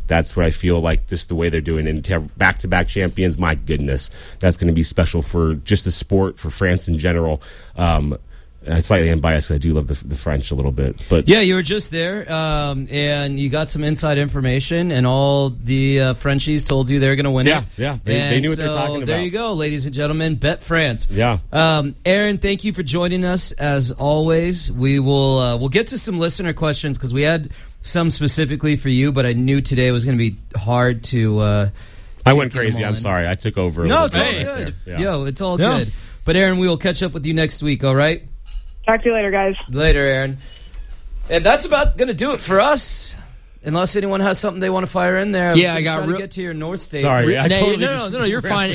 S1: That's what I feel like, just the way they're doing. And to have back-to-back champions, my goodness, that's going to be special for just the sport, for France in general. Um, I slightly am biased. I do love the, the French a little bit, but
S2: yeah, you were just there, um, and you got some inside information, and all the uh, Frenchies told you they're going to win
S1: yeah,
S2: it.
S1: Yeah, they, they knew what
S2: so
S1: they're talking about.
S2: There you go, ladies and gentlemen. Bet France.
S1: Yeah,
S2: um, Aaron, thank you for joining us as always. We will uh, we'll get to some listener questions because we had some specifically for you, but I knew today was going to be hard to. Uh,
S1: I went crazy. I'm sorry. I took over. A
S2: no, it's all
S1: right
S2: good.
S1: Yeah.
S2: Yo, it's all
S4: Yeah.
S2: good. But Aaron, we will catch up with you next week. All right.
S8: Talk to you later, guys.
S2: Later, Aaron. And that's about going to do it for us. Unless anyone has something they want to fire in there.
S4: Yeah,
S2: was
S4: I got
S2: trying
S4: real-
S2: to get to your North State.
S1: Sorry, I
S4: no,
S1: totally
S4: no, no,
S1: just-
S4: no, no, you're fine.